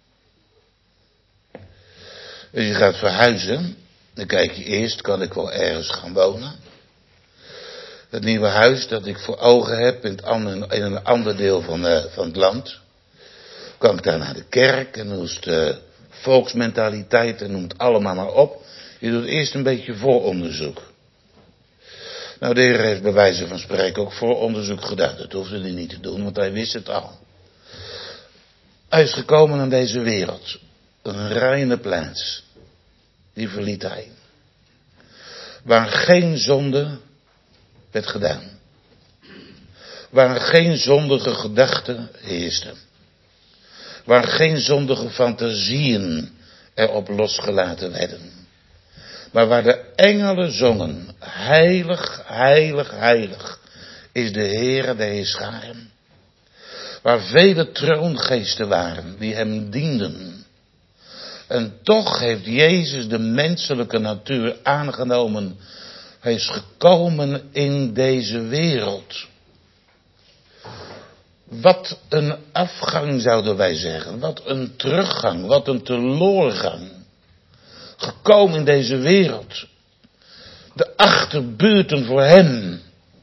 Als je gaat verhuizen, dan kijk je eerst, kan ik wel ergens gaan wonen? Het nieuwe huis dat ik voor ogen heb in een ander deel van het land. Kan ik daar naar de kerk en hoe is de volksmentaliteit en noem het allemaal maar op. Je doet eerst een beetje vooronderzoek. Nou, de Heer heeft bij wijze van spreken ook vooronderzoek gedaan. Dat hoefde hij niet te doen, want hij wist het al. Hij is gekomen naar deze wereld. Een reine plaats. Die verliet hij. Waar geen zonde werd gedaan. Waar geen zondige gedachten heersten. Waar geen zondige fantasieën erop losgelaten werden. Maar waar de engelen zongen, heilig, heilig, heilig, is de Heere der Heerscharen. Waar vele troongeesten waren, die hem dienden. En toch heeft Jezus de menselijke natuur aangenomen. Hij is gekomen in deze wereld. Wat een afgang zouden wij zeggen. Wat een teruggang. Wat een teloorgang. Gekomen in deze wereld. De achterbuurten voor hem.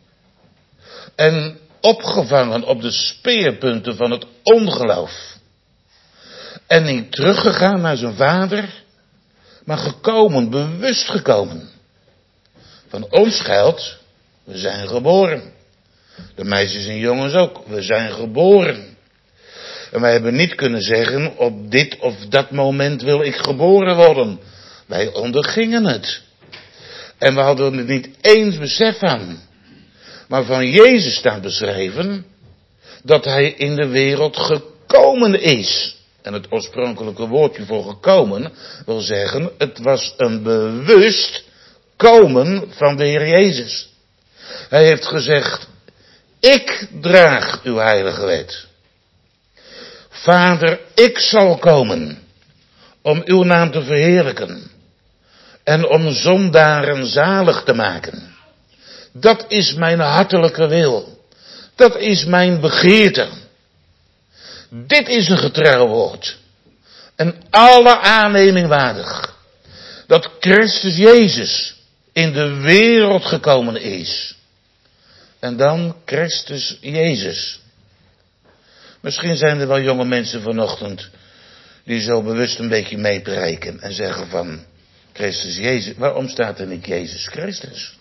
En opgevangen op de speerpunten van het ongeloof. En niet teruggegaan naar zijn vader. Maar gekomen, bewust gekomen. Van ons geldt, we zijn geboren. De meisjes en jongens ook, we zijn geboren. En wij hebben niet kunnen zeggen, op dit of dat moment wil ik geboren worden. Wij ondergingen het. En we hadden er niet eens besef van. Maar van Jezus staat beschreven, dat hij in de wereld gekomen is. En het oorspronkelijke woordje voor gekomen wil zeggen, het was een bewust komen van de Heer Jezus. Hij heeft gezegd, ik draag uw heilige wet. Vader, ik zal komen om uw naam te verheerlijken en om zondaren zalig te maken. Dat is mijn hartelijke wil. Dat is mijn begeerte. Dit is een getrouw woord. En alle aanneming waardig. Dat Christus Jezus in de wereld gekomen is. En dan Christus Jezus. Misschien zijn er wel jonge mensen vanochtend die zo bewust een beetje meepreken en zeggen van Christus Jezus. Waarom staat er niet Jezus Christus?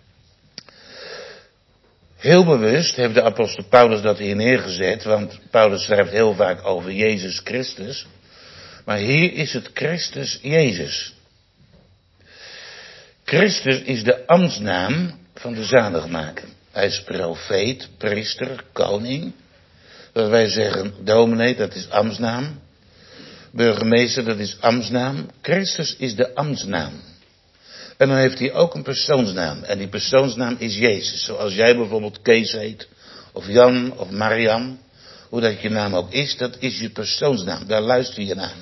Heel bewust heeft de apostel Paulus dat hier neergezet, want Paulus schrijft heel vaak over Jezus Christus. Maar hier is het Christus Jezus. Christus is de ambtsnaam van de zaligmaker. Hij is profeet, priester, koning. Dat wij zeggen dominee, dat is ambtsnaam. Burgemeester, dat is ambtsnaam. Christus is de ambtsnaam. En dan heeft hij ook een persoonsnaam. En die persoonsnaam is Jezus. Zoals jij bijvoorbeeld Kees heet. Of Jan of Mariam. Hoe dat je naam ook is, dat is je persoonsnaam. Daar luister je naar.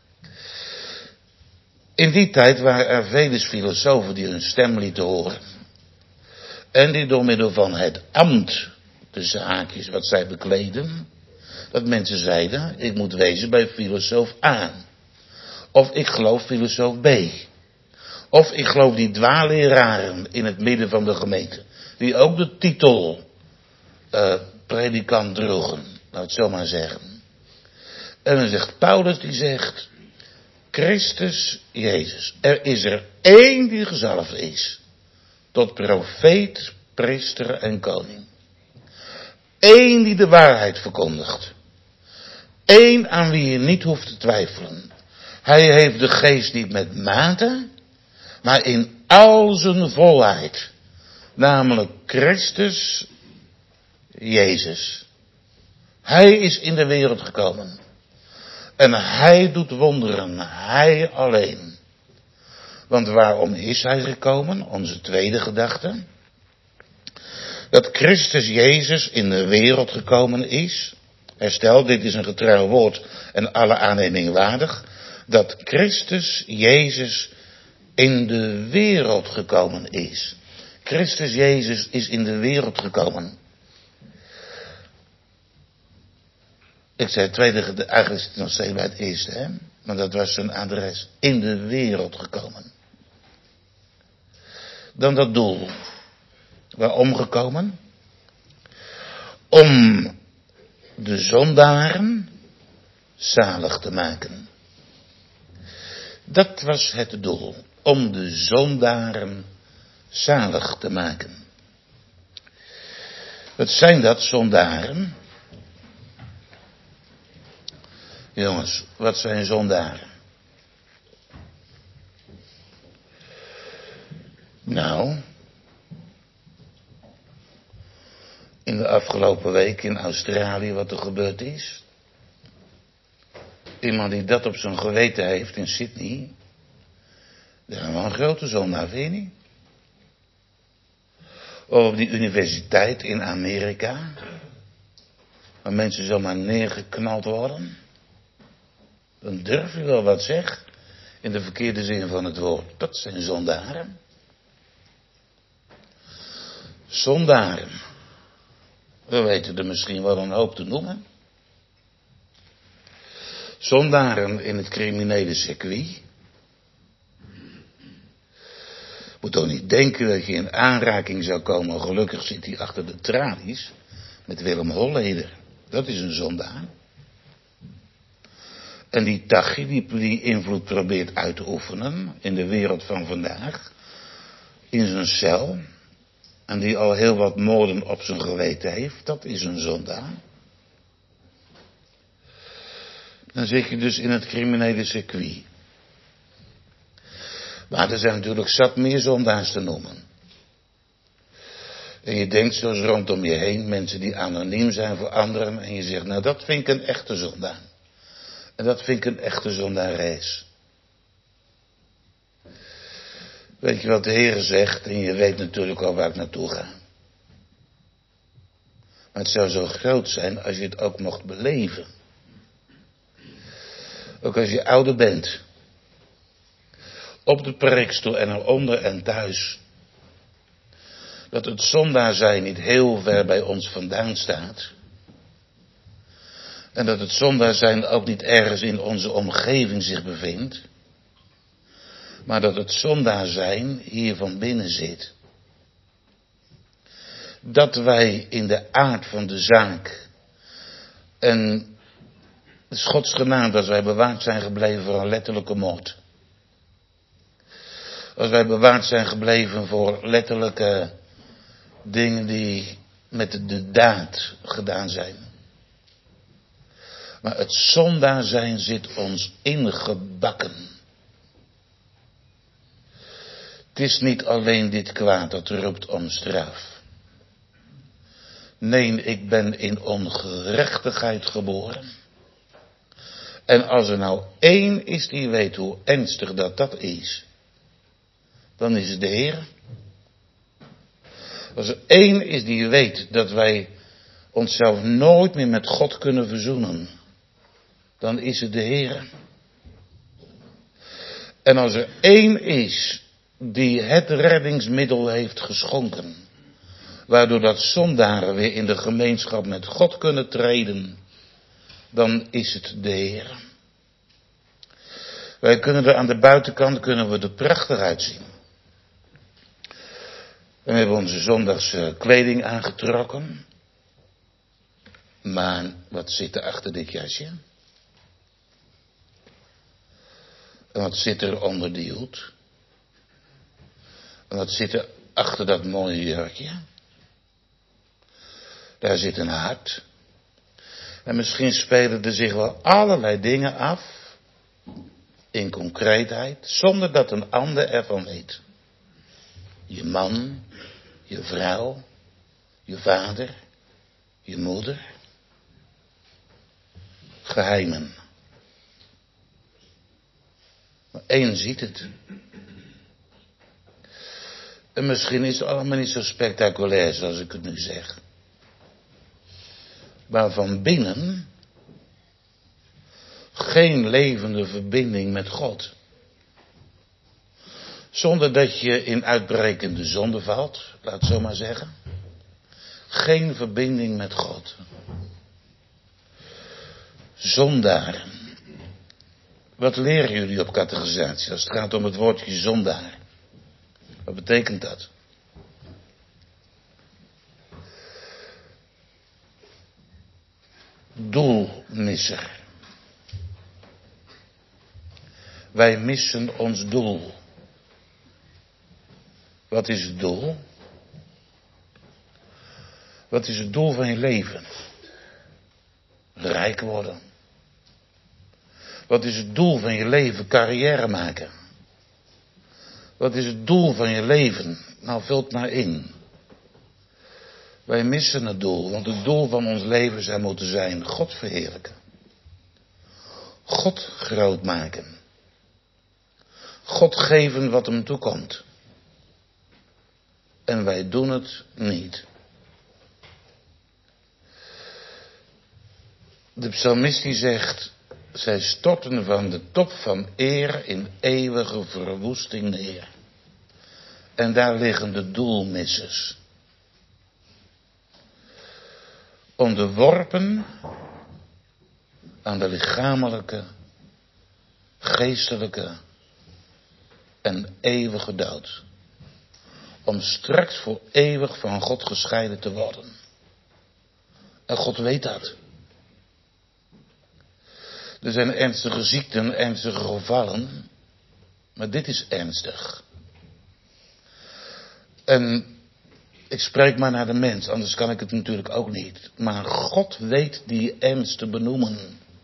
In die tijd waren er vele filosofen die hun stem lieten horen. En die door middel van het ambt, tussen haakjes wat zij bekleden, dat mensen zeiden, ik moet wezen bij filosoof A. Of ik geloof filosoof B. Of ik geloof die dwaalleraren in het midden van de gemeente. Die ook de titel predikant droegen. Nou het zo maar zeggen. En dan zegt Paulus, die zegt, Christus Jezus. Er is er één die gezalfd is. Tot profeet, priester en koning. Eén die de waarheid verkondigt. Eén aan wie je niet hoeft te twijfelen. Hij heeft de geest niet met mate, maar in al zijn volheid. Namelijk Christus Jezus. Hij is in de wereld gekomen. En hij doet wonderen. Hij alleen. Want waarom is hij gekomen? Onze tweede gedachte. Dat Christus Jezus in de wereld gekomen is. Herstel, dit is een getrouw woord en alle aanneming waardig. Dat Christus Jezus in de wereld gekomen is. Christus Jezus is in de wereld gekomen. Ik zei het tweede, eigenlijk is het nog steeds bij het eerste, hè? Maar dat was zijn adres. In de wereld gekomen. Dan dat doel. Waarom gekomen? Om de zondaren zalig te maken. Dat was het doel. Om de zondaren zalig te maken. Wat zijn dat, zondaren? Jongens, wat zijn zondaren? Nou, in de afgelopen week in Australië wat er gebeurd is. Iemand die dat op zijn geweten heeft in Sydney. Dat is wel een grote zondaar, vind je niet? Of op die universiteit in Amerika. Waar mensen zomaar neergeknald worden. Dan durf je wel wat zeg. In de verkeerde zin van het woord. Dat zijn zondaren. Zondaren. We weten er misschien wel een hoop te noemen. Zondaren in het criminele circuit. Moet toch niet denken dat je in aanraking zou komen. Gelukkig zit hij achter de tralies. Met Willem Holleder. Dat is een zondaar. En die Tachi die invloed probeert uit te oefenen. In de wereld van vandaag. In zijn cel. En die al heel wat moorden op zijn geweten heeft. Dat is een zondaar. Dan zit je dus in het criminele circuit. Maar er zijn natuurlijk zat meer zondaars te noemen. En je denkt zoals rondom je heen, mensen die anoniem zijn voor anderen. En je zegt, nou dat vind ik een echte zondaar. En dat vind ik een echte zondares. Weet je wat de Heer zegt? En je weet natuurlijk al waar ik naartoe ga. Maar het zou zo groot zijn als je het ook mocht beleven. Ook als je ouder bent. Op de preekstoel en eronder en thuis. Dat het zondaar zijn niet heel ver bij ons vandaan staat. En dat het zondaar zijn ook niet ergens in onze omgeving zich bevindt. Maar dat het zondaar zijn hier van binnen zit. Dat wij in de aard van de zaak. En het is Gods genade als wij bewaard zijn gebleven voor een letterlijke moord. Als wij bewaard zijn gebleven voor letterlijke dingen die met de daad gedaan zijn. Maar het zondaar zijn zit ons ingebakken. Het is niet alleen dit kwaad dat roept om straf. Nee, ik ben in ongerechtigheid geboren. En als er nou één is die weet hoe ernstig dat is, dan is het de Heer. Als er één is die weet dat wij onszelf nooit meer met God kunnen verzoenen, dan is het de Heer. En als er één is die het reddingsmiddel heeft geschonken, waardoor dat zondaren weer in de gemeenschap met God kunnen treden, dan is het de Heer. Wij kunnen er aan de buitenkant er prachtig uitzien. We hebben onze zondagse kleding aangetrokken. Maar wat zit er achter dit jasje? En wat zit er onder die hoed? En wat zit er achter dat mooie jurkje? Daar zit een hart. En misschien spelen er zich wel allerlei dingen af, in concreetheid, zonder dat een ander ervan weet. Je man, je vrouw, je vader, je moeder. Geheimen. Maar één ziet het. En misschien is het allemaal niet zo spectaculair zoals ik het nu zeg. Maar van binnen geen levende verbinding met God. Zonder dat je in uitbrekende zonde valt, laat het zo maar zeggen. Geen verbinding met God. Zondaren. Wat leren jullie op catechisatie als het gaat om het woordje zondaar? Wat betekent dat? Doelmisser. Wij missen ons doel. Wat is het doel? Wat is het doel van je leven? Rijk worden. Wat is het doel van je leven? Carrière maken. Wat is het doel van je leven? Nou, vul het maar in. Wij missen het doel, want het doel van ons leven zou moeten zijn God verheerlijken. God groot maken. God geven wat hem toekomt. En wij doen het niet. De psalmist die zegt, zij storten van de top van eer in eeuwige verwoesting neer. En daar liggen de doelmissers. Onderworpen aan de lichamelijke, geestelijke en eeuwige dood. Om straks voor eeuwig van God gescheiden te worden. En God weet dat. Er zijn ernstige ziekten, ernstige gevallen. Maar dit is ernstig. En ik spreek maar naar de mens, anders kan ik het natuurlijk ook niet. Maar God weet die ernst te benoemen.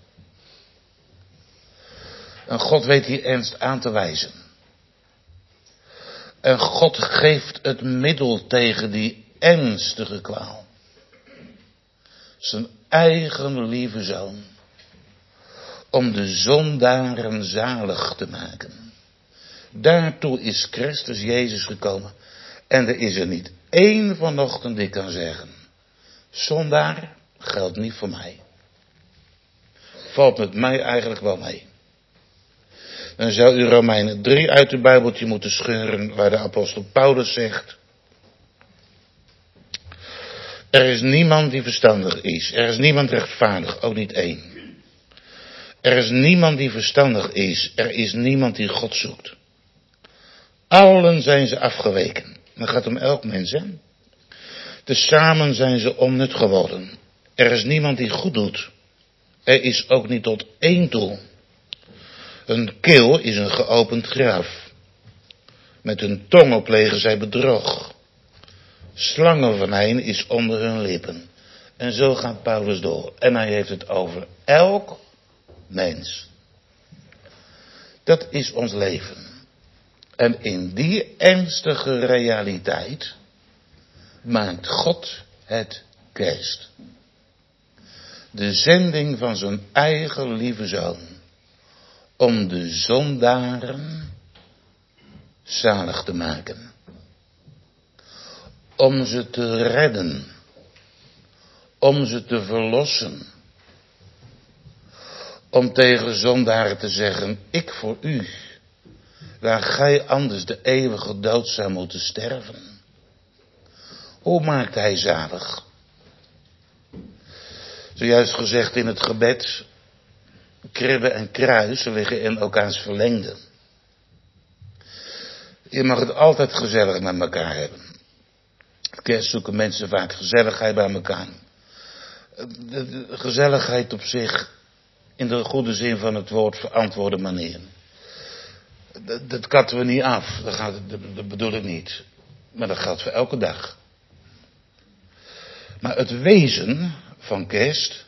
En God weet die ernst aan te wijzen. En God geeft het middel tegen die ernstige kwaal. Zijn eigen lieve zoon. Om de zondaren zalig te maken. Daartoe is Christus Jezus gekomen. En er is er niet één vanochtend die kan zeggen, zondaar geldt niet voor mij. Valt met mij eigenlijk wel mee. Dan zou u Romeinen 3 uit uw Bijbeltje moeten scheuren, waar de apostel Paulus zegt, er is niemand die verstandig is. Er is niemand rechtvaardig, ook niet één. Er is niemand die verstandig is. Er is niemand die God zoekt. Allen zijn ze afgeweken. Dat gaat om elk mens, hè. Tezamen zijn ze onnut geworden. Er is niemand die goed doet. Er is ook niet tot één toe. Hun keel is een geopend graf. Met hun tongen plegen zij bedrog. Slangenvenijn is onder hun lippen. En zo gaat Paulus door. En hij heeft het over elk mens. Dat is ons leven. En in die ernstige realiteit maakt God het kerst. De zending van zijn eigen lieve zoon. Om de zondaren zalig te maken. Om ze te redden. Om ze te verlossen. Om tegen zondaren te zeggen, ik voor u. Waar gij anders de eeuwige dood zou moeten sterven. Hoe maakt hij zalig? Zojuist gezegd in het gebed, kribbe en kruis liggen in elkaars verlengde. Je mag het altijd gezellig met elkaar hebben. Kerst zoeken mensen vaak gezelligheid bij elkaar. De gezelligheid op zich, in de goede zin van het woord, verantwoorde manier. Dat katten we niet af, dat bedoel ik niet. Maar dat geldt voor elke dag. Maar het wezen van kerst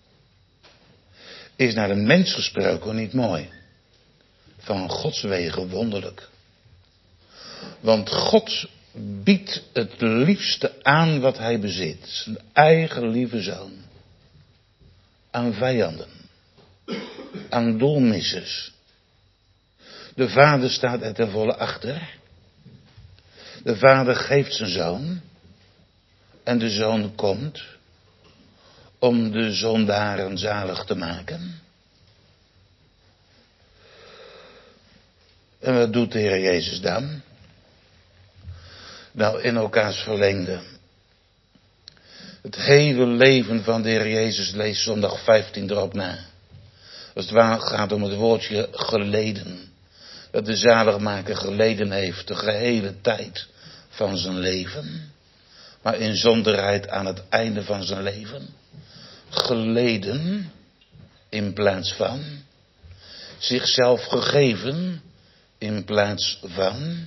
is naar de mens gesproken niet mooi. Van Gods wegen wonderlijk. Want God biedt het liefste aan wat hij bezit. Zijn eigen lieve zoon. Aan vijanden. Aan doelmissers. De vader staat er ten volle achter. De vader geeft zijn zoon. En de zoon komt om de zondaren zalig te maken. En wat doet de Heer Jezus dan? Nou, in elkaars verlengde. Het hele leven van de Heer Jezus leest zondag 15 erop na. Als het gaat om het woordje geleden. Dat de zaligmaker geleden heeft de gehele tijd van zijn leven. Maar in zonderheid aan het einde van zijn leven. Geleden in plaats van. Zichzelf gegeven in plaats van.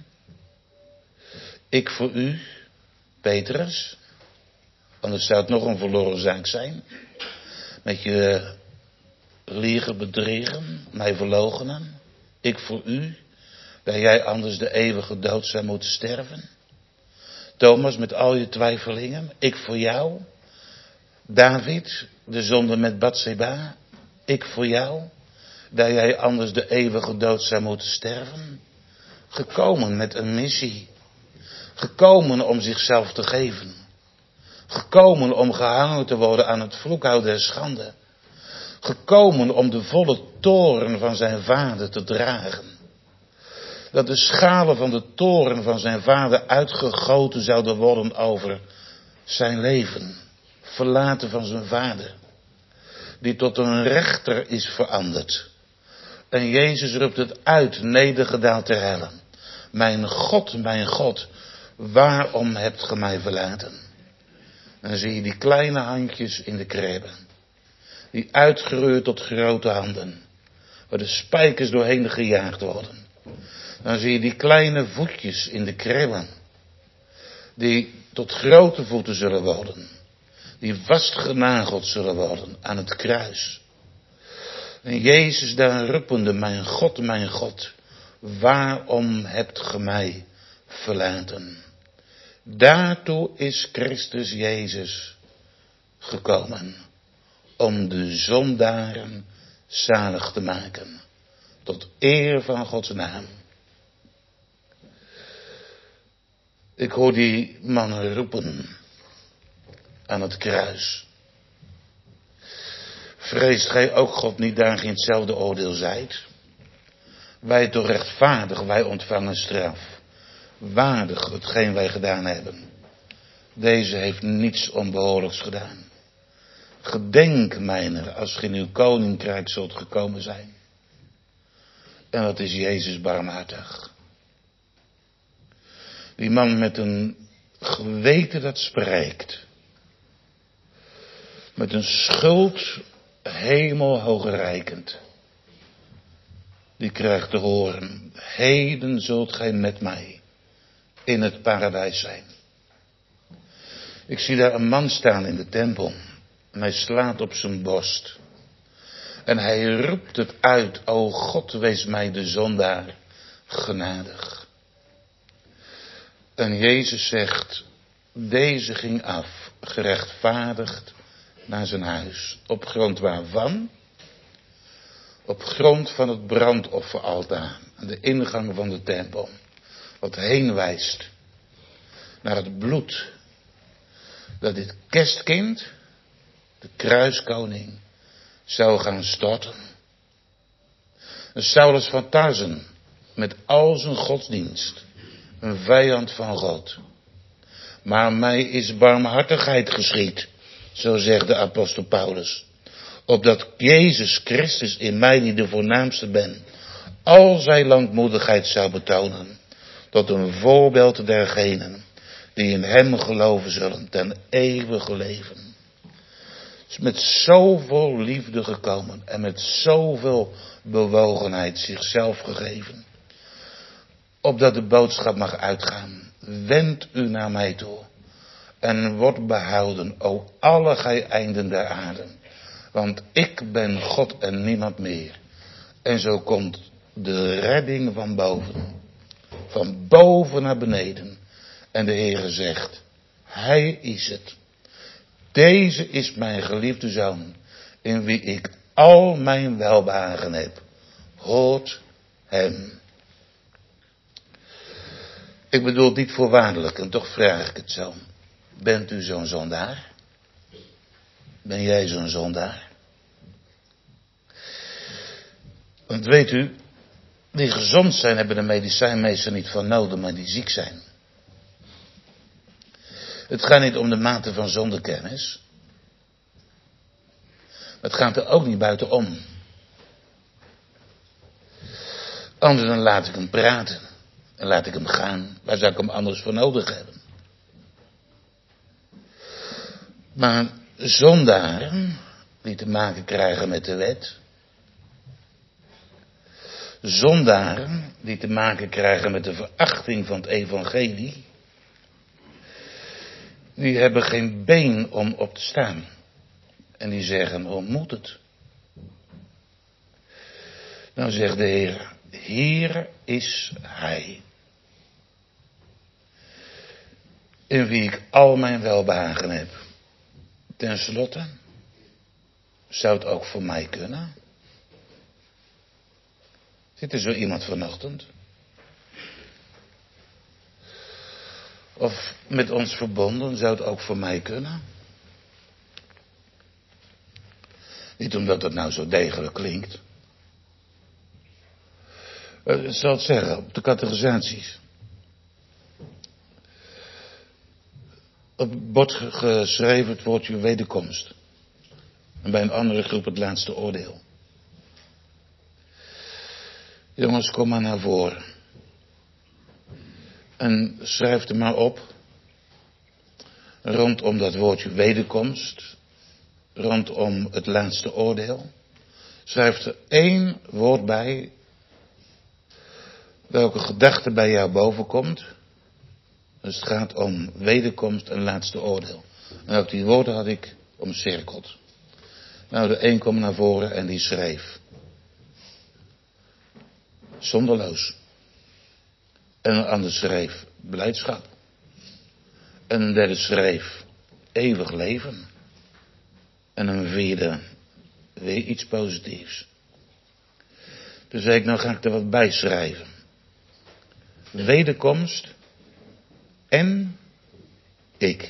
Ik voor u, Petrus. Anders zou het nog een verloren zaak zijn. Met je liegen, bedriegen, mij verloochenen. Ik voor u, dat jij anders de eeuwige dood zou moeten sterven. Thomas, met al je twijfelingen. Ik voor jou. David, de zonde met Batseba. Ik voor jou, dat jij anders de eeuwige dood zou moeten sterven. Gekomen met een missie. Gekomen om zichzelf te geven. Gekomen om gehangen te worden aan het vloekhout der schande. Gekomen om de volle toorn van zijn vader te dragen. Dat de schalen van de toorn van zijn vader uitgegoten zouden worden over zijn leven. Verlaten van zijn vader. Die tot een rechter is veranderd. En Jezus roept het uit, nedergedaald ter helle. Mijn God, waarom hebt ge mij verlaten? En dan zie je die kleine handjes in de kribbe. Die uitgroeien tot grote handen. Waar de spijkers doorheen gejaagd worden. Dan zie je die kleine voetjes in de kribbe. Die tot grote voeten zullen worden. Die vastgenageld zullen worden aan het kruis. En Jezus daar roepende, mijn God, waarom hebt ge mij verlaten? Daartoe is Christus Jezus gekomen. Om de zondaren zalig te maken. Tot eer van Gods naam. Ik hoor die mannen roepen aan het kruis. Vreest gij ook God niet daar in hetzelfde oordeel zijt? Wij toch rechtvaardig, wij ontvangen straf. Waardig hetgeen wij gedaan hebben. Deze heeft niets onbehoorlijks gedaan. Gedenk mijner als ge in uw koninkrijk zult gekomen zijn. En wat is Jezus barmhartig. Die man met een geweten dat spreekt. Met een schuld hemelhoog reikend. Die krijgt te horen. Heden zult gij met mij in het paradijs zijn. Ik zie daar een man staan in de tempel. En hij slaat op zijn borst. En hij roept het uit. O God, wees mij de zondaar genadig. En Jezus zegt. Deze ging af. Gerechtvaardigd naar zijn huis. Op grond waarvan? Op grond van het brandofferaltaar. Aan de ingang van de tempel. Wat heen wijst naar het bloed. Dat dit kerstkind, de kruiskoning, zou gaan storten. Een Saulus van Tarsen, met al zijn godsdienst. Een vijand van God. Maar mij is barmhartigheid geschied, zo zegt de apostel Paulus. Opdat Jezus Christus in mij, die de voornaamste ben, al zijn langmoedigheid zou betonen. Tot een voorbeeld dergenen die in hem geloven zullen ten eeuwige leven. Is met zoveel liefde gekomen en met zoveel bewogenheid zichzelf gegeven. Opdat de boodschap mag uitgaan. Wend u naar mij toe. En word behouden, o alle gij einden der aarde. Want ik ben God en niemand meer. En zo komt de redding van boven. Van boven naar beneden. En de Heere zegt, Hij is het. Deze is mijn geliefde zoon, in wie ik al mijn welbehagen heb. Hoort hem. Ik bedoel het niet voorwaardelijk, en toch vraag ik het zo. Bent u zo'n zondaar? Ben jij zo'n zondaar? Want weet u, die gezond zijn hebben de medicijn meestal niet van nodig, maar die ziek zijn. Het gaat niet om de mate van zondekennis. Het gaat er ook niet buitenom. Anders dan laat ik hem praten. En laat ik hem gaan. Waar zou ik hem anders voor nodig hebben? Maar zondaren die te maken krijgen met de wet. Zondaren die te maken krijgen met de verachting van het evangelie. Die hebben geen been om op te staan. En die zeggen, hoe moet het? Nou zegt de Heer, hier is Hij. In wie ik al mijn welbehagen heb. Ten slotte, zou het ook voor mij kunnen? Zit er zo iemand vanochtend? Of met ons verbonden, zou het ook voor mij kunnen? Niet omdat het nou zo degelijk klinkt. Ik zal het zeggen, op de categorisaties. Op het bord geschreven het woordje wederkomst. En bij een andere groep het laatste oordeel. Jongens, kom maar naar voren. En schrijf er maar op. Rondom dat woordje wederkomst. Rondom het laatste oordeel. Schrijf er 1 woord bij. Welke gedachte bij jou bovenkomt. Dus het gaat om wederkomst en laatste oordeel. En ook die woorden had ik omcirkeld. Nou, de een kwam naar voren en die schreef. Zonderloos. En een ander schreef blijdschap. En een derde schreef eeuwig leven. En een vierde weer iets positiefs. Dus zei ik, nou ga ik er wat bij schrijven. Wederkomst en ik.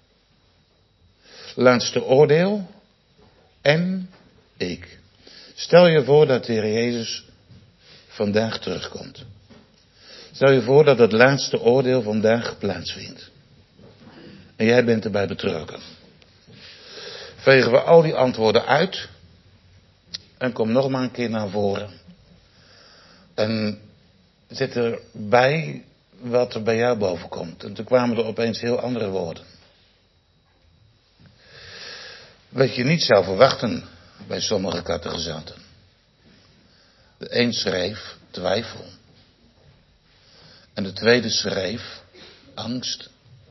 Laatste oordeel en ik. Stel je voor dat de Heer Jezus vandaag terugkomt. Stel je voor dat het laatste oordeel vandaag plaatsvindt. En jij bent erbij betrokken. Vegen we al die antwoorden uit. En kom nog maar een keer naar voren. En zet erbij wat er bij jou boven komt. En toen kwamen er opeens heel andere woorden. Wat je niet zou verwachten bij sommige catechisanten. De een schreef twijfel. En de tweede schreef angst.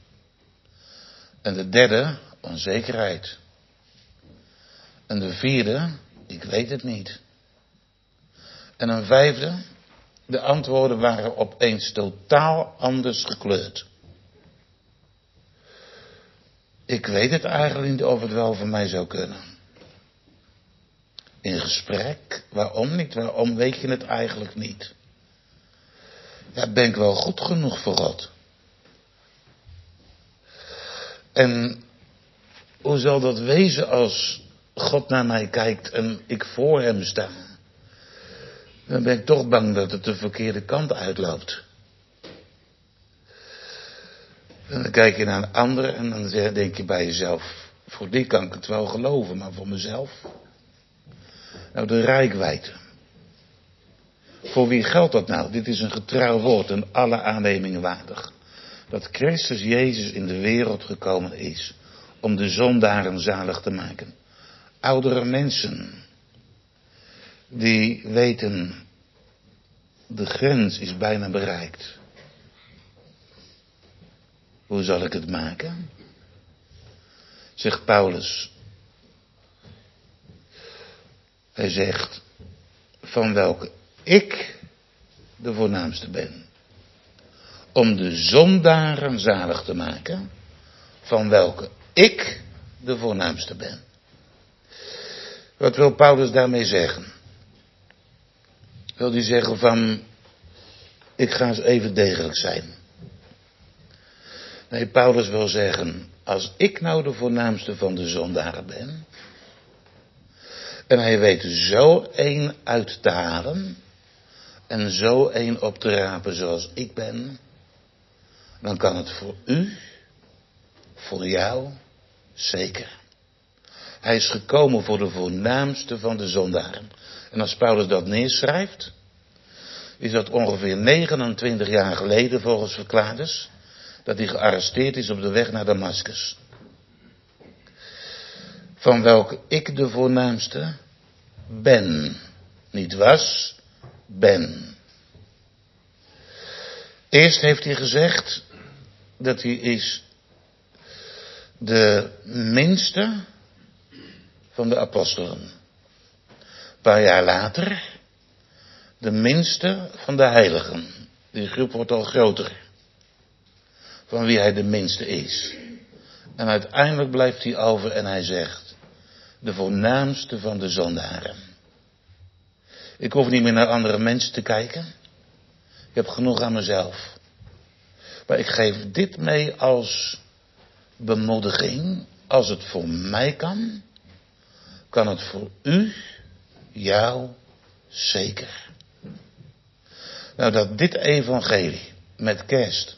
En de derde onzekerheid. En de vierde, ik weet het niet. En een vijfde, de antwoorden waren opeens totaal anders gekleurd. Ik weet het eigenlijk niet of het wel voor mij zou kunnen. In gesprek, waarom niet? Waarom weet je het eigenlijk niet? Ja, ben ik wel goed genoeg voor God? En hoe zal dat wezen als God naar mij kijkt en ik voor hem sta? Dan ben ik toch bang dat het de verkeerde kant uitloopt. En dan kijk je naar een ander en dan denk je bij jezelf, voor die kan ik het wel geloven, maar voor mezelf? Nou, de reikwijdte. Voor wie geldt dat nou? Dit is een getrouw woord en alle aannemingen waardig. Dat Christus Jezus in de wereld gekomen is om de zondaren zalig te maken. Oudere mensen die weten, de grens is bijna bereikt. Hoe zal ik het maken? Zegt Paulus. Hij zegt, van welke ik de voornaamste ben. Om de zondaren zalig te maken, van welke ik de voornaamste ben. Wat wil Paulus daarmee zeggen? Wil hij zeggen van, ik ga eens even degelijk zijn. Nee, Paulus wil zeggen, als ik nou de voornaamste van de zondaren ben, en hij weet zo één uit te halen, en zo één op te rapen zoals ik ben, dan kan het voor u, voor jou, zeker. Hij is gekomen voor de voornaamste van de zondaren. En als Paulus dat neerschrijft, is dat ongeveer 29 jaar geleden volgens verklaarders, dat hij gearresteerd is op de weg naar Damascus. Van welke ik de voornaamste ben. Niet was, ben. Eerst heeft hij gezegd dat hij is de minste van de apostelen. Een paar jaar later de minste van de heiligen. Die groep wordt al groter. Van wie hij de minste is. En uiteindelijk blijft hij over en hij zegt, de voornaamste van de zondaren. Ik hoef niet meer naar andere mensen te kijken. Ik heb genoeg aan mezelf. Maar ik geef dit mee als bemoediging. Als het voor mij kan, kan het voor u, jou, zeker. Nou, dat dit evangelie met kerst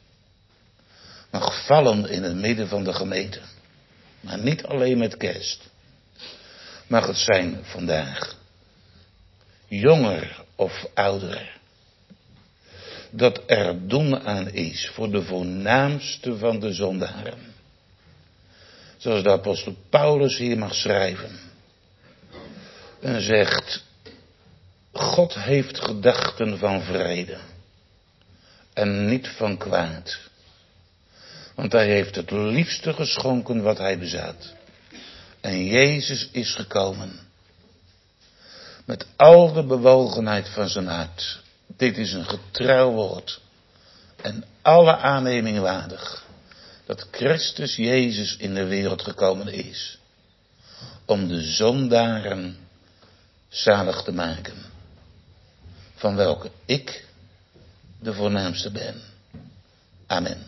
mag vallen in het midden van de gemeente. Maar niet alleen met kerst. Mag het zijn vandaag. Jonger of ouder. Dat er doen aan is voor de voornaamste van de zondaren. Zoals de apostel Paulus hier mag schrijven. En zegt, God heeft gedachten van vrede. En niet van kwaad. Want hij heeft het liefste geschonken wat hij bezat. En Jezus is gekomen. Met al de bewogenheid van zijn hart. Dit is een getrouw woord. En alle aanneming waardig. Dat Christus Jezus in de wereld gekomen is. Om de zondaren zalig te maken. Van welke ik de voornaamste ben. Amen.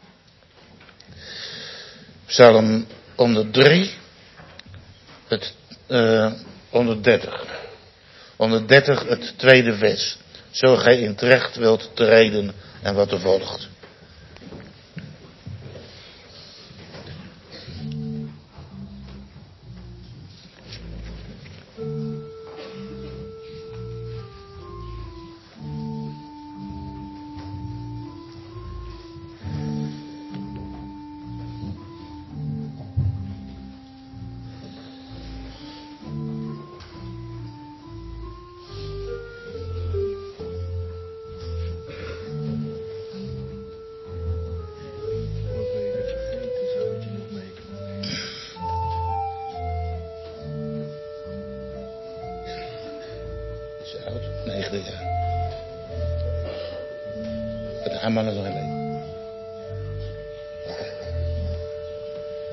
Psalm 103. 130. 130, het tweede vers. Zo gij in het recht wilt treden en wat er volgt. Het Haman is nog in leven.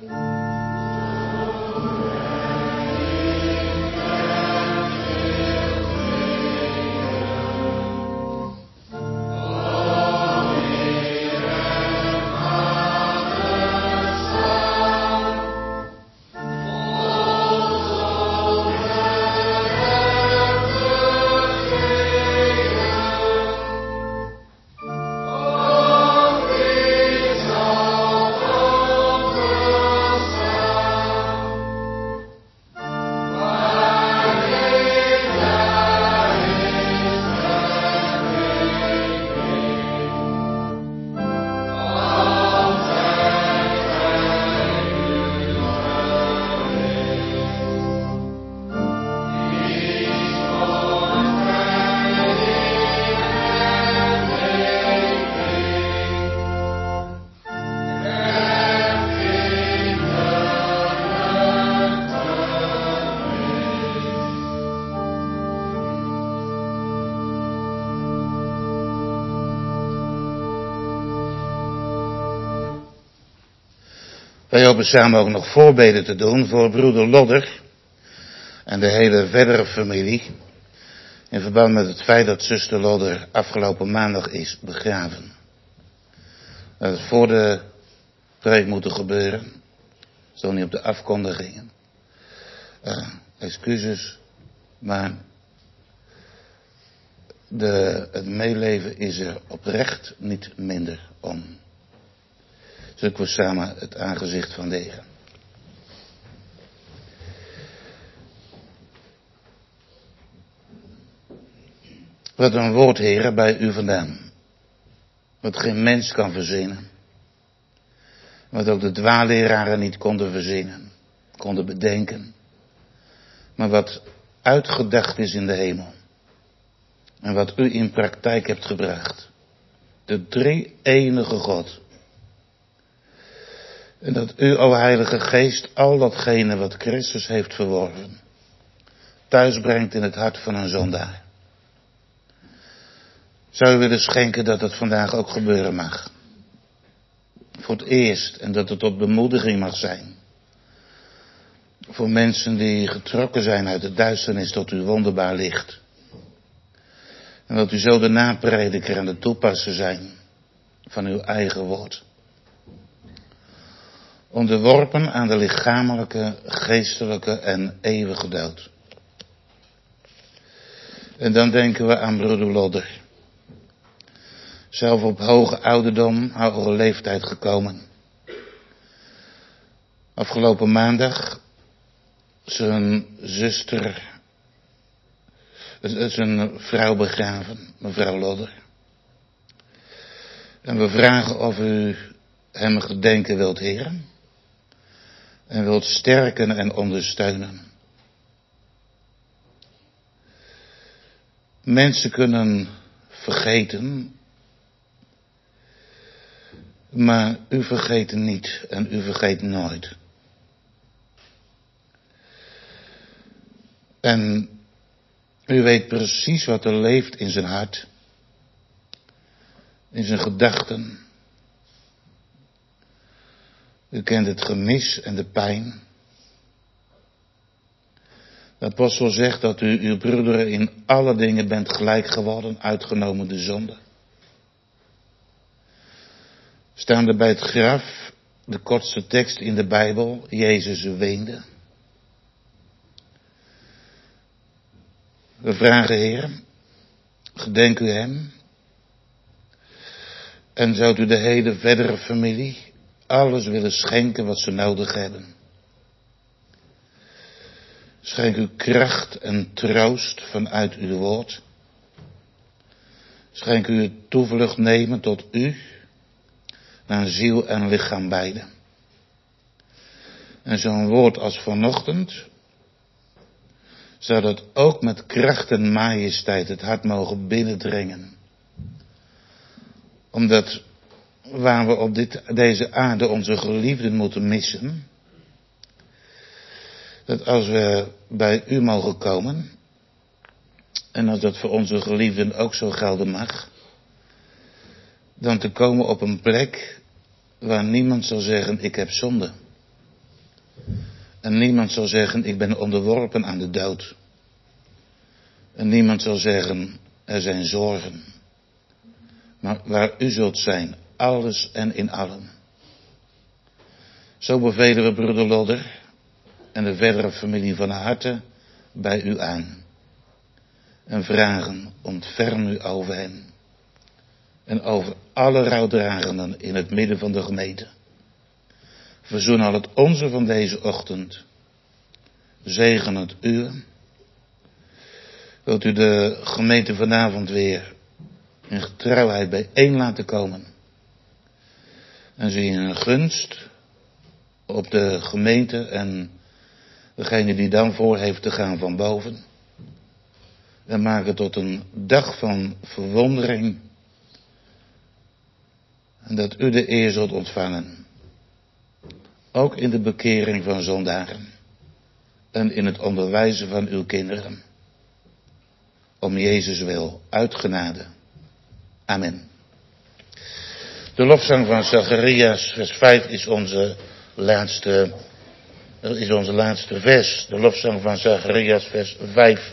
Wij hopen samen ook nog voorbeden te doen voor broeder Lodder en de hele verdere familie. In verband met het feit dat zuster Lodder afgelopen maandag is begraven. Dat het voor de preek moeten gebeuren. Zo niet op de afkondigingen. Excuses, maar het meeleven is er oprecht niet minder om. Zoeken we samen het aangezicht van de Heer. Wat een woord, Heer, bij u vandaan. Wat geen mens kan verzinnen. Wat ook de dwaalleraren niet konden verzinnen. Konden bedenken. Maar wat uitgedacht is in de hemel. En wat u in praktijk hebt gebracht. De drie-enige God. En dat u, o Heilige Geest, al datgene wat Christus heeft verworven, thuis brengt in het hart van een zondaar. Zou u willen schenken dat het vandaag ook gebeuren mag? Voor het eerst, en dat het tot bemoediging mag zijn. Voor mensen die getrokken zijn uit de duisternis tot uw wonderbaar licht. En dat u zo de naprediker en de toepasser zijn van uw eigen woord. Onderworpen aan de lichamelijke, geestelijke en eeuwige dood. En dan denken we aan broeder Lodder. Zelf op hoge ouderdom, hoge leeftijd gekomen. Afgelopen maandag zijn zuster, zijn vrouw begraven, mevrouw Lodder. En we vragen of u hem gedenken wilt, heren. En wilt sterken en ondersteunen. Mensen kunnen vergeten. Maar u vergeet niet en u vergeet nooit. En u weet precies wat er leeft in zijn hart. In zijn gedachten. U kent het gemis en de pijn. De apostel zegt dat u uw broederen in alle dingen bent gelijk geworden, uitgenomen de zonde. Staande bij het graf, de kortste tekst in de Bijbel, Jezus weende. We vragen, Heer, gedenk u hem. En zoudt u de hele verdere familie alles willen schenken wat ze nodig hebben. Schenk u kracht en troost vanuit uw woord. Schenk u het toevlucht nemen tot u, naar ziel en lichaam beide. En zo'n woord als vanochtend, zou dat ook met kracht en majesteit het hart mogen binnendringen. Omdat waar we op deze aarde onze geliefden moeten missen, dat als we bij u mogen komen, en als dat voor onze geliefden ook zo gelden mag, dan te komen op een plek waar niemand zal zeggen, ik heb zonde. En niemand zal zeggen, ik ben onderworpen aan de dood. En niemand zal zeggen, er zijn zorgen. Maar waar u zult zijn, alles en in allen. Zo bevelen we broeder Lodder en de verdere familie van harte bij u aan. En vragen, ontferm u over hen. En over alle rouwdragenden in het midden van de gemeente. Verzoen al het onze van deze ochtend. Zegen het uur. Wilt u de gemeente vanavond weer in getrouwheid bijeen laten komen. En zie je een gunst op de gemeente en degene die dan voor heeft te gaan van boven. En maak het tot een dag van verwondering. En dat u de eer zult ontvangen. Ook in de bekering van zondaren. En in het onderwijzen van uw kinderen. Om Jezus wil, uit genade. Amen. De lofzang van Zacharias, vers 5, is onze laatste vers. De lofzang van Zacharias, vers 5.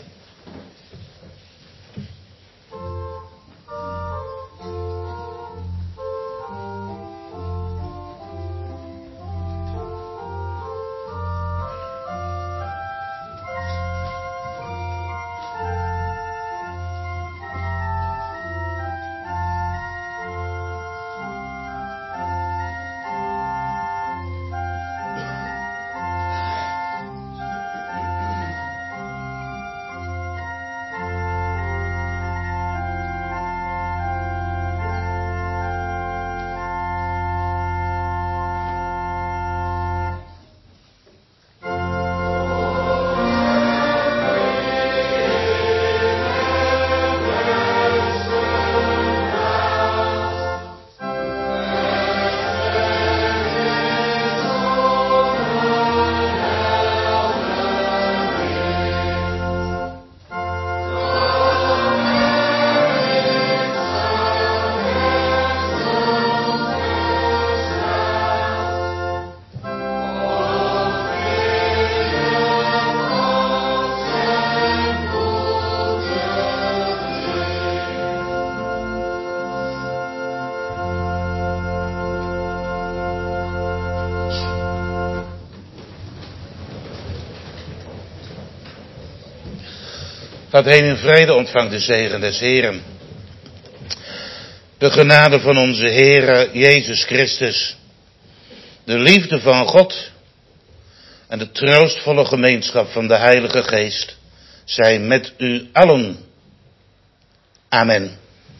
Gaat heen in vrede, ontvangt de zegen des Heeren. De genade van onze Heere Jezus Christus, de liefde van God en de troostvolle gemeenschap van de Heilige Geest zij met u allen. Amen.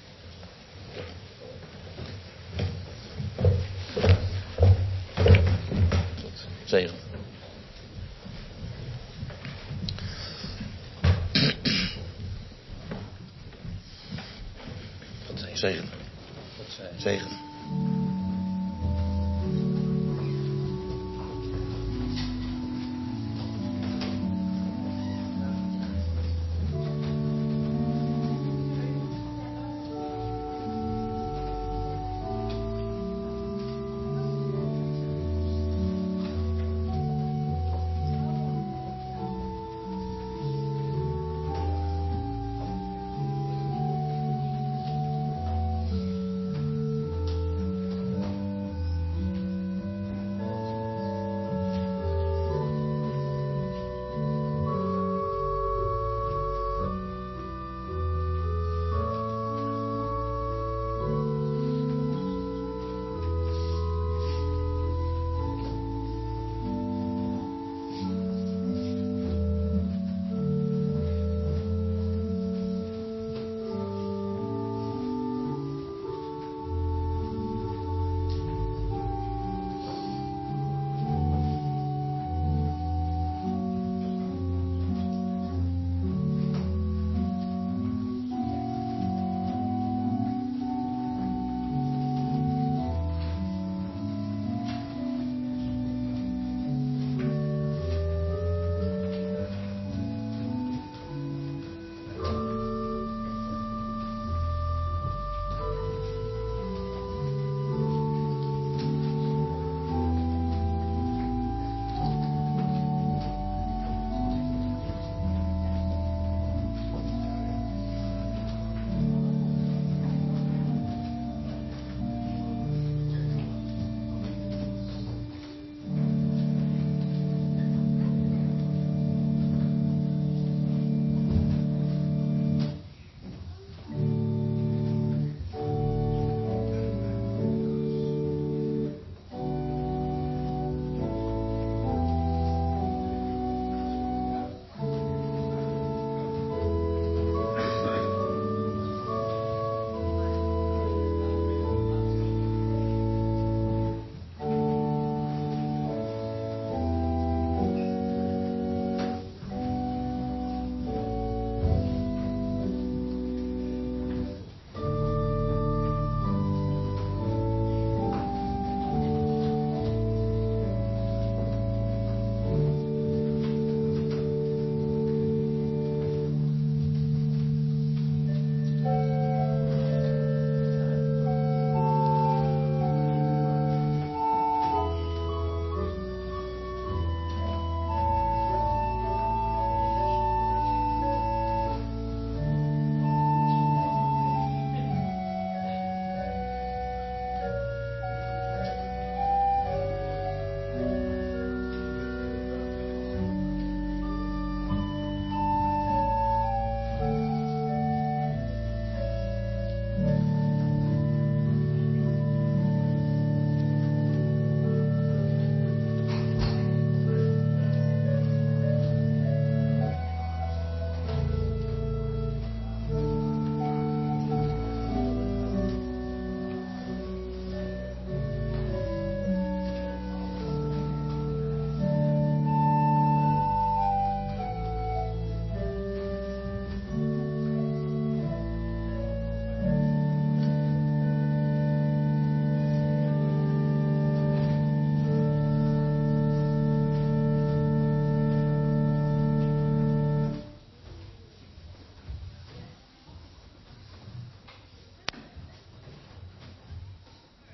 Zegen. Zegen. Zegen.